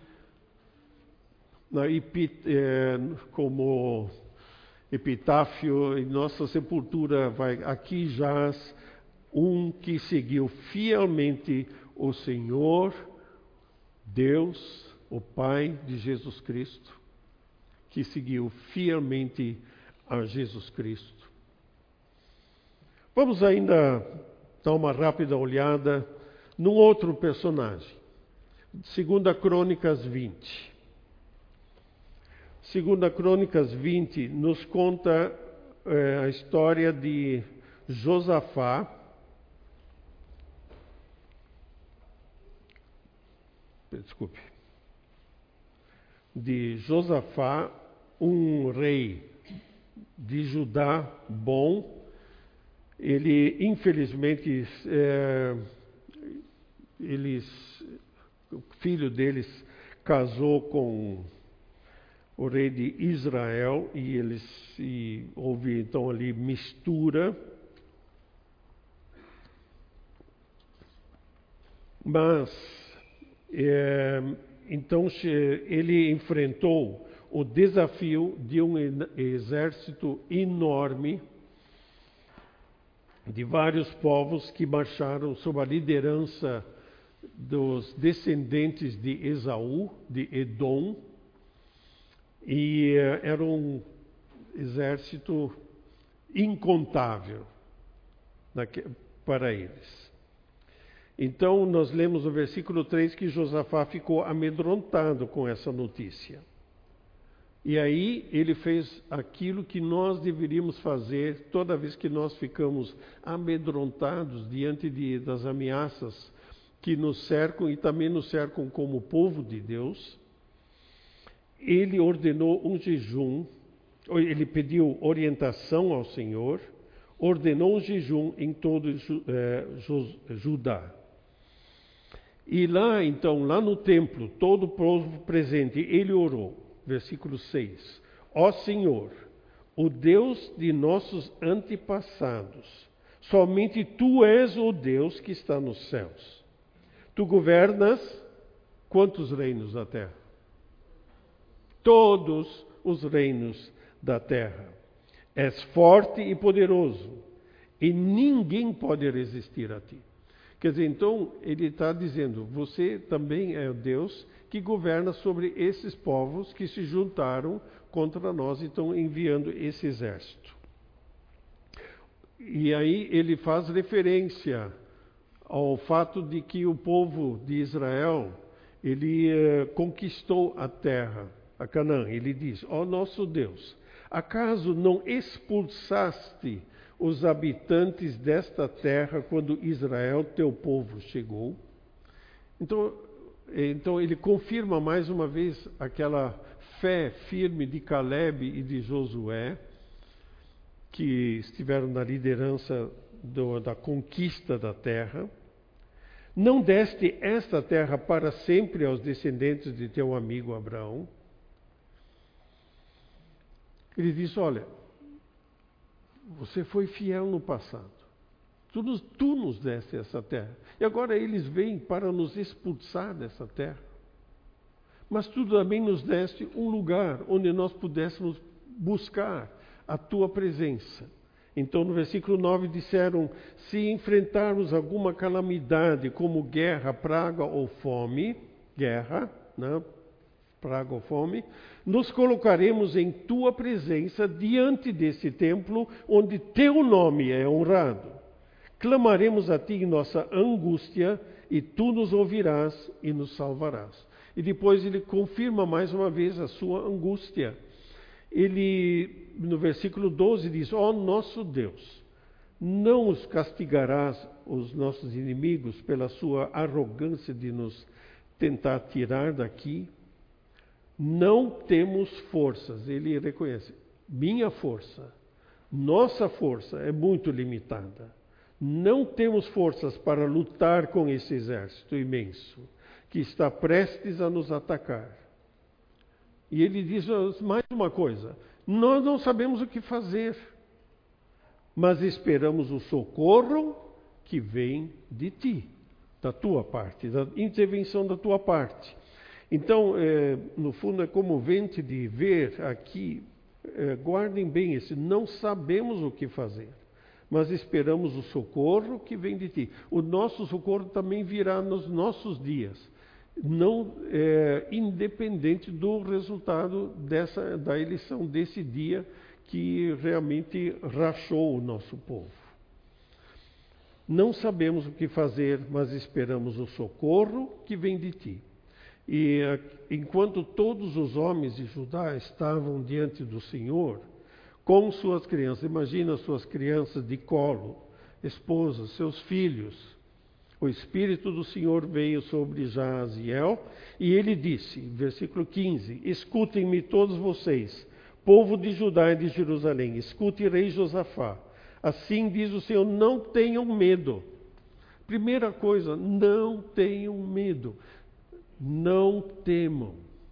na epit, eh, como epitáfio em nossa sepultura vai aqui jaz um que seguiu fielmente o Senhor, Deus, o Pai de Jesus Cristo, que seguiu fielmente a Jesus Cristo. Vamos ainda dar uma rápida olhada num outro personagem. Segunda Crônicas vinte. Segunda Crônicas vinte nos conta é, a história de Josafá, desculpe, de Josafá, um rei de Judá bom. Ele, infelizmente, é, eles, o filho deles casou com o rei de Israel e eles e houve então ali mistura. Mas é, então ele enfrentou o desafio de um exército enorme de vários povos que marcharam sob a liderança dos descendentes de Esaú, de Edom, e uh, era um exército incontável para eles. Então, nós lemos no versículo três que Josafá ficou amedrontado com essa notícia. E aí ele fez aquilo que nós deveríamos fazer toda vez que nós ficamos amedrontados diante de, das ameaças que nos cercam e também nos cercam como povo de Deus. Ele ordenou um jejum, ele pediu orientação ao Senhor, ordenou um jejum em todo eh, Judá. E lá, então, lá no templo, todo o povo presente, ele orou. Versículo seis. Ó Senhor, o Deus de nossos antepassados, somente Tu és o Deus que está nos céus. Tu governas quantos reinos da terra? Todos os reinos da terra. És forte e poderoso, e ninguém pode resistir a Ti. Quer dizer, então, ele está dizendo, você também é o Deus que governa sobre esses povos que se juntaram contra nós e estão enviando esse exército. E aí ele faz referência ao fato de que o povo de Israel, ele eh, conquistou a terra, a Canaã. Ele diz, ó nosso Deus, acaso não expulsaste os habitantes desta terra quando Israel, teu povo, chegou? Então, então ele confirma mais uma vez aquela fé firme de Calebe e de Josué, que estiveram na liderança do, da conquista da terra. Não deste esta terra para sempre aos descendentes de teu amigo Abraão? Ele diz, olha, você foi fiel no passado. Tu nos, tu nos deste essa terra. E agora eles vêm para nos expulsar dessa terra. Mas tu também nos deste um lugar onde nós pudéssemos buscar a tua presença. Então no versículo nove disseram, se enfrentarmos alguma calamidade como guerra, praga ou fome, guerra, né? praga ou fome, nos colocaremos em tua presença diante desse templo onde teu nome é honrado. Clamaremos a ti em nossa angústia e tu nos ouvirás e nos salvarás. E depois ele confirma mais uma vez a sua angústia. Ele, no versículo doze, diz, ó nosso Deus, não os castigarás os nossos inimigos pela sua arrogância de nos tentar tirar daqui? Não temos forças. Ele reconhece, minha força Nossa força é muito limitada. Não temos forças para lutar com esse exército imenso que está prestes a nos atacar. E ele diz mais uma coisa: nós não sabemos o que fazer, mas esperamos o socorro que vem de ti, da tua parte, da intervenção da tua parte. Então, é, no fundo, é comovente de ver aqui, é, guardem bem esse, não sabemos o que fazer, mas esperamos o socorro que vem de ti. O nosso socorro também virá nos nossos dias, não é, independente do resultado dessa, da eleição desse dia que realmente rachou o nosso povo. Não sabemos o que fazer, mas esperamos o socorro que vem de ti. E enquanto todos os homens de Judá estavam diante do Senhor, com suas crianças, imagina suas crianças de colo, esposas, seus filhos, o Espírito do Senhor veio sobre Jaziel e ele disse, versículo quinze, escutem-me todos vocês, povo de Judá e de Jerusalém, escute rei Josafá, assim diz o Senhor, não tenham medo. Primeira coisa, não tenham medo. Não temam.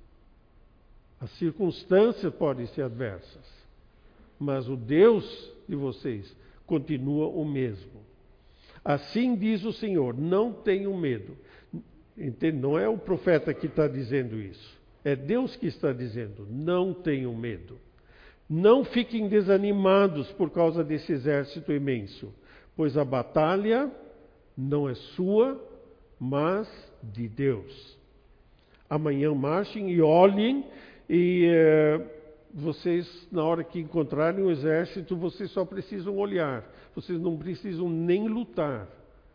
As circunstâncias podem ser adversas, mas o Deus de vocês continua o mesmo. Assim diz o Senhor, não tenham medo. Entende? Não é o profeta que está dizendo isso, é Deus que está dizendo, não tenham medo. Não fiquem desanimados por causa desse exército imenso, pois a batalha não é sua, mas de Deus. Amanhã marchem e olhem, e eh, vocês, na hora que encontrarem o exército, vocês só precisam olhar, vocês não precisam nem lutar.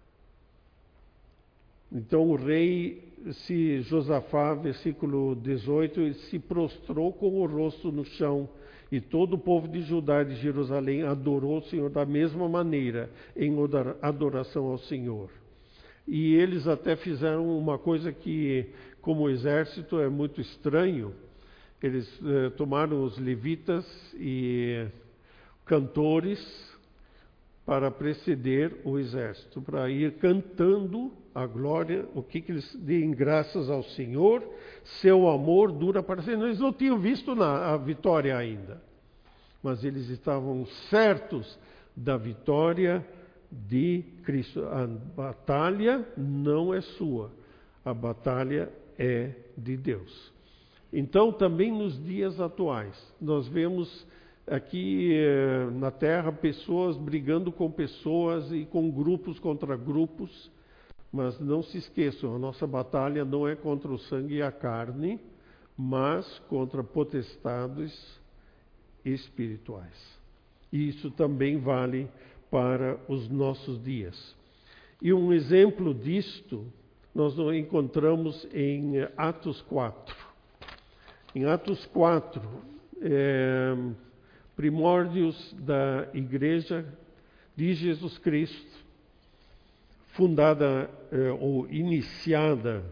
Então o rei, se Josafá, versículo dezoito, ele se prostrou com o rosto no chão, e todo o povo de Judá e de Jerusalém adorou o Senhor da mesma maneira, em adoração ao Senhor. E eles até fizeram uma coisa que, como exército, é muito estranho. Eles eh, tomaram os levitas e cantores para preceder o exército, para ir cantando a glória, o que, que eles deem graças ao Senhor, seu amor dura para sempre. Eles não tinham visto na, a vitória ainda, mas eles estavam certos da vitória de Cristo. A batalha não é sua, a batalha é de Deus. Então, também nos dias atuais, nós vemos aqui eh, na Terra pessoas brigando com pessoas e com grupos contra grupos, mas não se esqueçam, a nossa batalha não é contra o sangue e a carne, mas contra potestades espirituais. E isso também vale para os nossos dias. E um exemplo disto nós encontramos em Atos quatro. Em Atos quatro, é, primórdios da Igreja de Jesus Cristo, fundada é, ou iniciada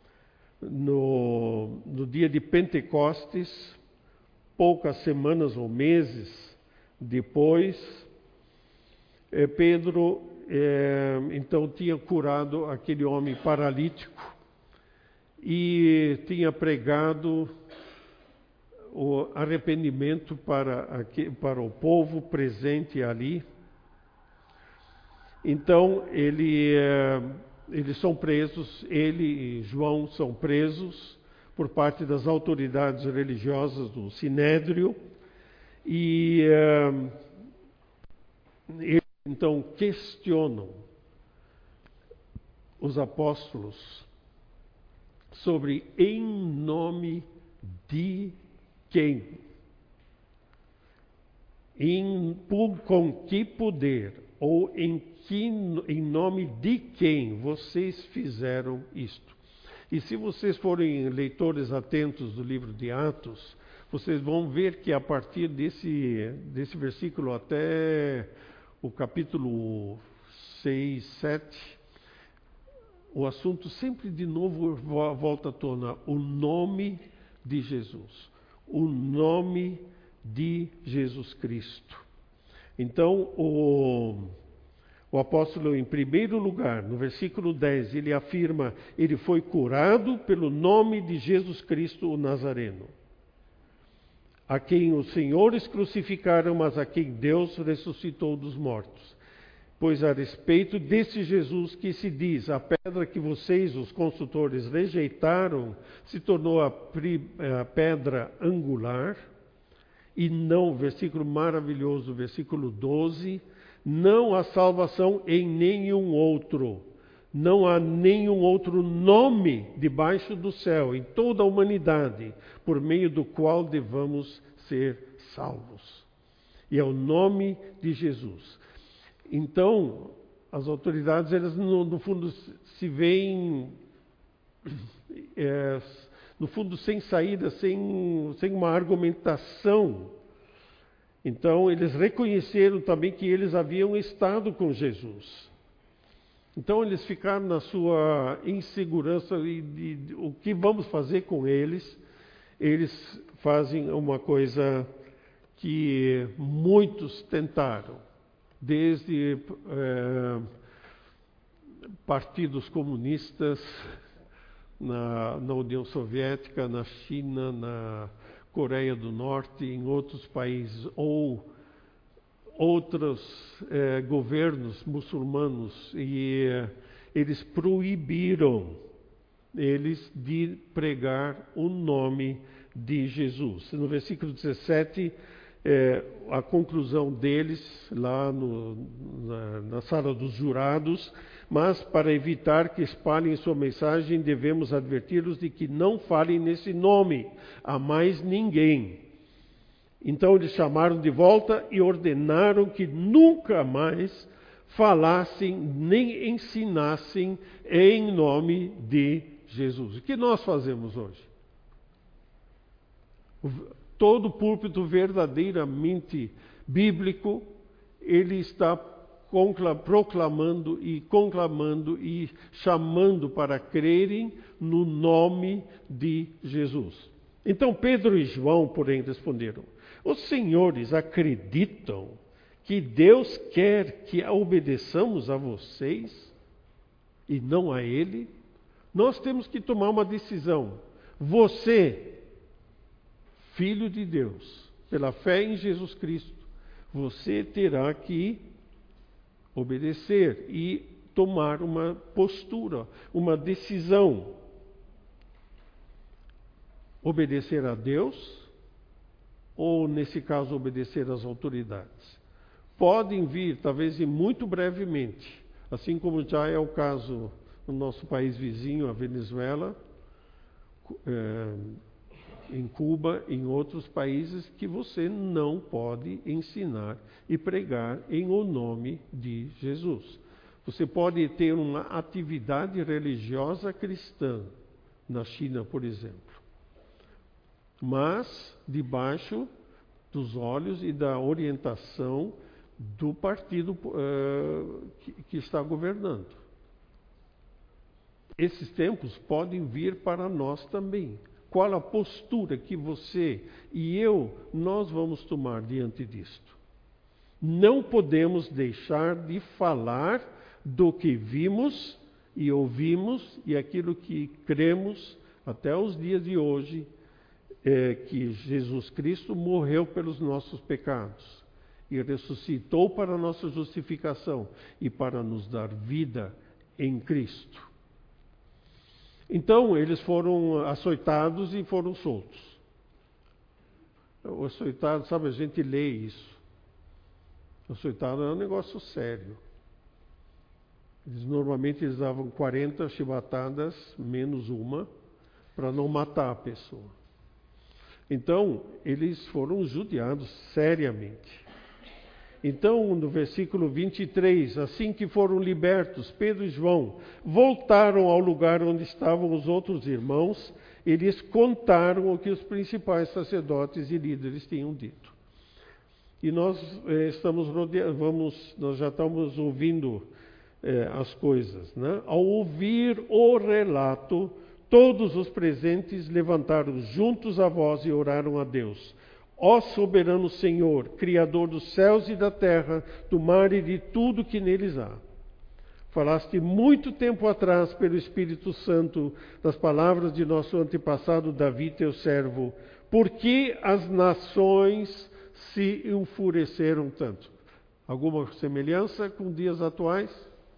no, no dia de Pentecostes, poucas semanas ou meses depois, é, Pedro é, então tinha curado aquele homem paralítico e tinha pregado o arrependimento para, para o povo presente ali. Então, ele, eles são presos, ele e João são presos por parte das autoridades religiosas do Sinédrio, e eles então questionam os apóstolos sobre em nome de quem? Em, com que poder? Ou em, que, em nome de quem vocês fizeram isto? E se vocês forem leitores atentos do livro de Atos, vocês vão ver que a partir desse, desse versículo até o capítulo seis, sete, o assunto sempre de novo volta à tona, o nome de Jesus. O nome de Jesus Cristo. Então, o, o apóstolo, em primeiro lugar, no versículo dez, ele afirma: ele foi curado pelo nome de Jesus Cristo, o Nazareno, a quem os senhores crucificaram, mas a quem Deus ressuscitou dos mortos. Pois a respeito desse Jesus que se diz: a pedra que vocês, os construtores, rejeitaram, se tornou a, pri, a pedra angular. E não, versículo maravilhoso, versículo doze, não há salvação em nenhum outro. Não há nenhum outro nome debaixo do céu, em toda a humanidade, por meio do qual devamos ser salvos. E é o nome de Jesus. Então, as autoridades, elas no, no fundo se veem, é, no fundo, sem saída, sem, sem uma argumentação. Então, eles reconheceram também que eles haviam estado com Jesus. Então, eles ficaram na sua insegurança e de, de, o que vamos fazer com eles. Eles fazem uma coisa que muitos tentaram. Desde é, partidos comunistas na, na União Soviética, na China, na Coreia do Norte, em outros países, ou outros é, governos muçulmanos, e é, eles proibiram eles de pregar o nome de Jesus. No versículo dezessete, É, a conclusão deles lá no, na, na sala dos jurados: mas para evitar que espalhem sua mensagem, devemos adverti-los de que não falem nesse nome a mais ninguém. Então eles chamaram de volta e ordenaram que nunca mais falassem nem ensinassem em nome de Jesus. O que nós fazemos hoje? O, Todo púlpito verdadeiramente bíblico, ele está proclamando e conclamando e chamando para crerem no nome de Jesus. Então Pedro e João, porém, responderam: os senhores acreditam que Deus quer que obedeçamos a vocês e não a Ele? Nós temos que tomar uma decisão. Você, Filho de Deus, pela fé em Jesus Cristo, você terá que obedecer e tomar uma postura, uma decisão. Obedecer a Deus ou, nesse caso, obedecer às autoridades. Podem vir, talvez e muito brevemente, assim como já é o caso no nosso país vizinho, a Venezuela, é, em Cuba, em outros países, que você não pode ensinar e pregar em o nome de Jesus. Você pode ter uma atividade religiosa cristã, na China, por exemplo, mas debaixo dos olhos e da orientação do partido uh, que, que está governando. Esses tempos podem vir para nós também. Qual a postura que você e eu, nós vamos tomar diante disto? Não podemos deixar de falar do que vimos e ouvimos e aquilo que cremos até os dias de hoje, é que Jesus Cristo morreu pelos nossos pecados e ressuscitou para a nossa justificação e para nos dar vida em Cristo. Então, eles foram açoitados e foram soltos. O açoitado, sabe, a gente lê isso. O açoitado é um negócio sério. Eles, normalmente eles davam quarenta chibatadas, menos uma, para não matar a pessoa. Então, eles foram judiados seriamente. Então, no versículo vinte e três, assim que foram libertos, Pedro e João voltaram ao lugar onde estavam os outros irmãos e lhes contaram o que os principais sacerdotes e líderes tinham dito. E nós eh, estamos rodeados, vamos, nós já estamos ouvindo eh, as coisas, né? Ao ouvir o relato, todos os presentes levantaram juntos a voz e oraram a Deus. Ó soberano Senhor, Criador dos céus e da terra, do mar e de tudo que neles há. Falaste muito tempo atrás, pelo Espírito Santo, das palavras de nosso antepassado Davi, teu servo, por que as nações se enfureceram tanto? Alguma semelhança com dias atuais?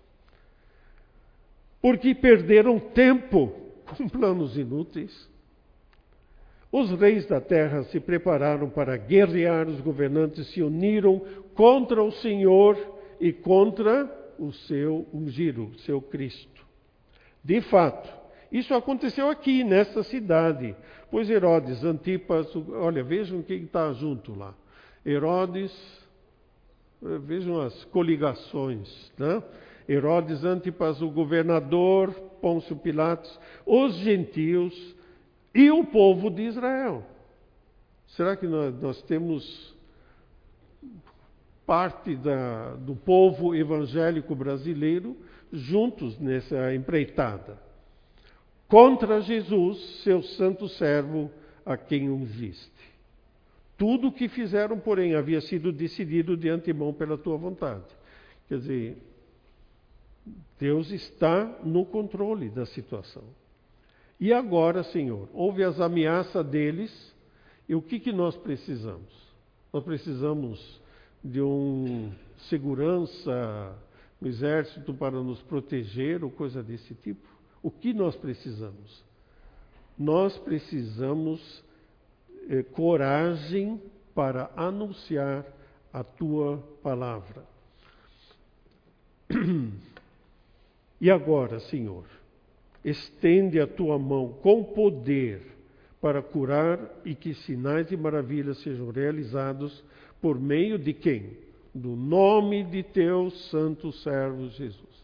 Porque perderam tempo com planos inúteis. Os reis da terra se prepararam para guerrear, os governantes se uniram contra o Senhor e contra o seu ungido, o seu Cristo. De fato, isso aconteceu aqui, nesta cidade, pois Herodes, Antipas, olha, vejam quem está junto lá. Herodes, vejam as coligações, né? Herodes, Antipas, o governador, Pôncio Pilatos, os gentios e o povo de Israel. Será que nós, nós temos parte da, do povo evangélico brasileiro juntos nessa empreitada? Contra Jesus, seu santo servo, a quem ungiste. Tudo o que fizeram, porém, havia sido decidido de antemão pela tua vontade. Quer dizer, Deus está no controle da situação. E agora, Senhor, houve as ameaças deles, e o que, que nós precisamos? Nós precisamos de um segurança no exército para nos proteger, ou coisa desse tipo? O que nós precisamos? Nós precisamos eh, coragem para anunciar a tua palavra. E agora, Senhor, estende a tua mão com poder para curar e que sinais e maravilhas sejam realizados por meio de quem? Do nome de teu santo servo Jesus.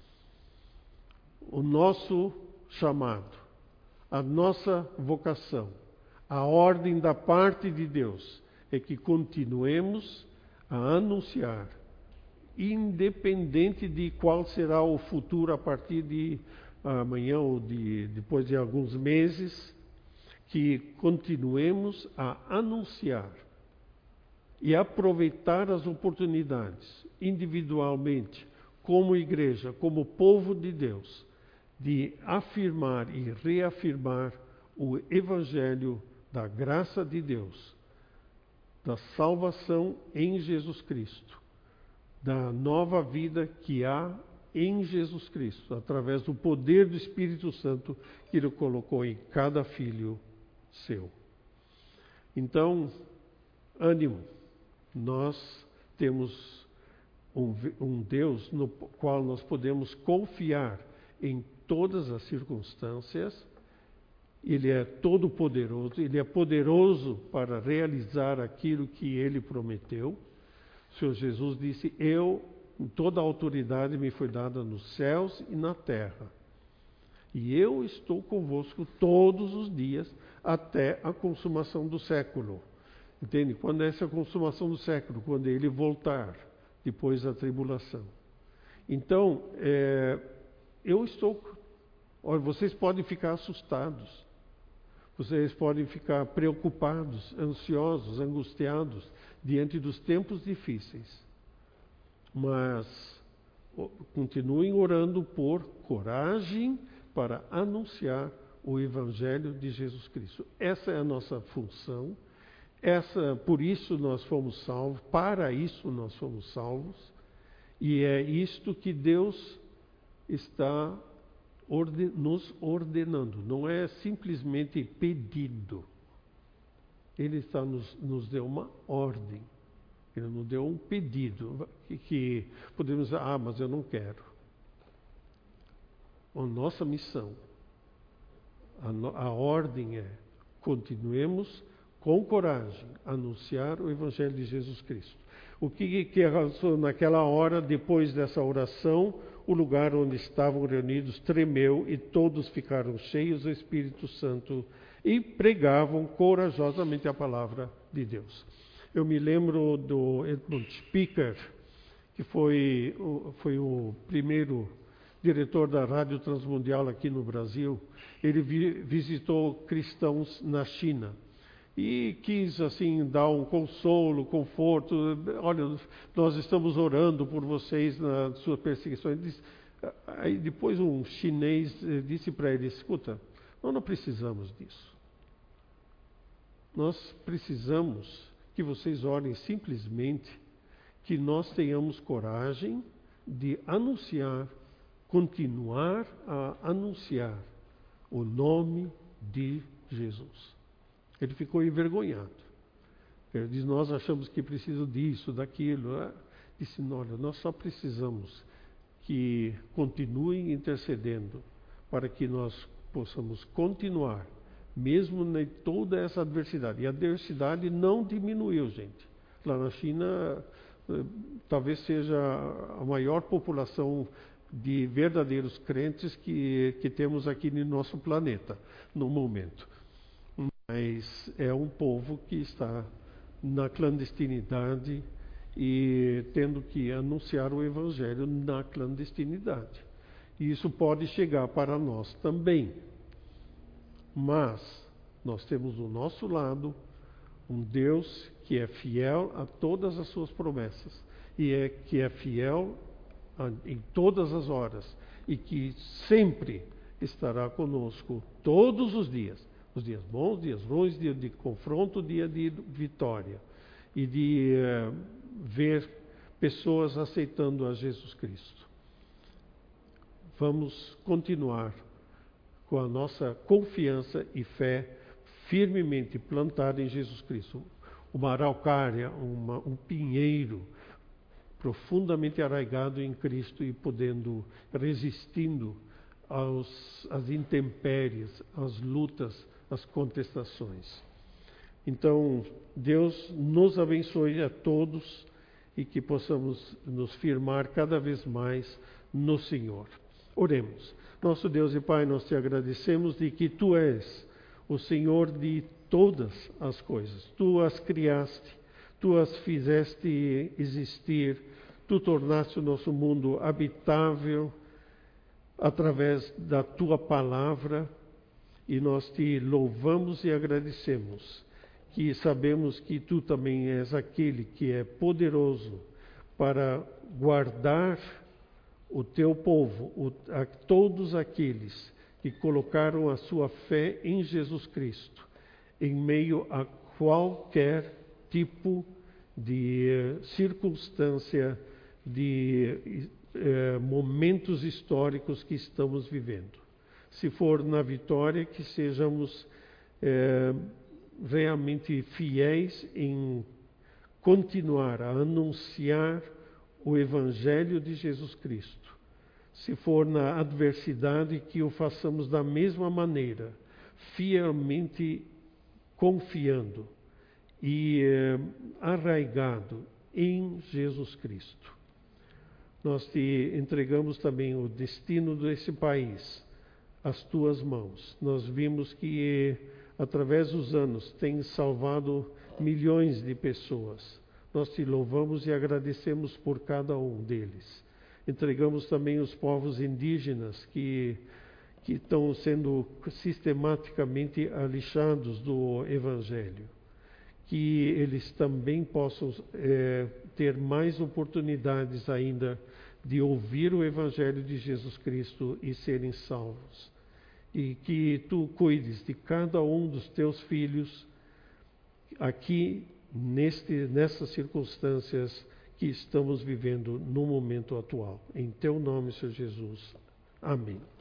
O nosso chamado, a nossa vocação, a ordem da parte de Deus é que continuemos a anunciar, independente de qual será o futuro a partir de amanhã ou de, depois de alguns meses, que continuemos a anunciar e aproveitar as oportunidades, individualmente, como igreja, como povo de Deus, de afirmar e reafirmar o Evangelho da graça de Deus, da salvação em Jesus Cristo, da nova vida que há em Jesus Cristo, através do poder do Espírito Santo que Ele colocou em cada filho seu. Então, ânimo, nós temos um, um Deus no qual nós podemos confiar em todas as circunstâncias. Ele é todo poderoso, Ele é poderoso para realizar aquilo que Ele prometeu. O Senhor Jesus disse, eu, toda a autoridade me foi dada nos céus e na terra. E eu estou convosco todos os dias até a consumação do século. Entende? Quando é essa consumação do século? Quando Ele voltar, depois da tribulação. Então, é, eu estou... Olha, vocês podem ficar assustados. Vocês podem ficar preocupados, ansiosos, angustiados, diante dos tempos difíceis. Mas continuem orando por coragem para anunciar o Evangelho de Jesus Cristo. Essa é a nossa função. Essa, por isso nós fomos salvos, para isso nós fomos salvos. E é isto que Deus está orden, nos ordenando. Não é simplesmente pedido. Ele está nos, nos deu uma ordem. Ele nos deu um pedido que, que podemos dizer, ah, mas eu não quero. A nossa missão, a, no, a ordem é, continuemos com coragem a anunciar o Evangelho de Jesus Cristo. O que, que naquela hora, depois dessa oração, o lugar onde estavam reunidos tremeu e todos ficaram cheios do Espírito Santo e pregavam corajosamente a palavra de Deus. Eu me lembro do Edmund Speaker, que foi, foi o primeiro diretor da Rádio Transmundial aqui no Brasil. Ele vi, visitou cristãos na China. e quis assim dar um consolo, conforto. Olha, nós estamos orando por vocês na sua perseguição. Ele disse, aí depois um chinês disse para ele, escuta, nós não precisamos disso. Nós precisamos que vocês orem simplesmente que nós tenhamos coragem de anunciar, continuar a anunciar o nome de Jesus. Ele ficou envergonhado. Ele diz, nós achamos que precisa disso, daquilo. Disse, olha, nós só precisamos que continuem intercedendo para que nós possamos continuar, mesmo em toda essa adversidade. E a adversidade não diminuiu, gente. Lá na China, talvez seja a maior população de verdadeiros crentes que, que temos aqui no nosso planeta, no momento. Mas é um povo que está na clandestinidade e tendo que anunciar o Evangelho na clandestinidade. E isso pode chegar para nós também. Mas nós temos do nosso lado um Deus que é fiel a todas as suas promessas e é que é fiel a, em todas as horas e que sempre estará conosco todos os dias. Os dias bons, dias ruins, dia de confronto, dia de vitória. E de uh, ver pessoas aceitando a Jesus Cristo. Vamos continuar com a nossa confiança e fé firmemente plantada em Jesus Cristo. Uma araucária, uma, um pinheiro profundamente arraigado em Cristo e podendo, resistindo aos, às intempéries, às lutas, as contestações. Então, Deus nos abençoe a todos e que possamos nos firmar cada vez mais no Senhor. Oremos. Nosso Deus e Pai, nós te agradecemos de que Tu és o Senhor de todas as coisas. Tu as criaste, Tu as fizeste existir, Tu tornaste o nosso mundo habitável através da Tua palavra. E nós te louvamos e agradecemos, que sabemos que Tu também és aquele que é poderoso para guardar o Teu povo, o, a todos aqueles que colocaram a sua fé em Jesus Cristo, em meio a qualquer tipo de eh, circunstância, de eh, momentos históricos que estamos vivendo. Se for na vitória, que sejamos é, realmente fiéis em continuar a anunciar o Evangelho de Jesus Cristo. Se for na adversidade, que o façamos da mesma maneira, fielmente confiando e é, arraigado em Jesus Cristo. Nós te entregamos também o destino desse país, as Tuas mãos. Nós vimos que, através dos anos, tem salvado milhões de pessoas. Nós te louvamos e agradecemos por cada um deles. Entregamos também os povos indígenas que, que estão sendo sistematicamente alixados do Evangelho. Que eles também possam é, ter mais oportunidades ainda de ouvir o Evangelho de Jesus Cristo e serem salvos. E que Tu cuides de cada um dos Teus filhos aqui neste, nessas circunstâncias que estamos vivendo no momento atual. Em Teu nome, Senhor Jesus. Amém.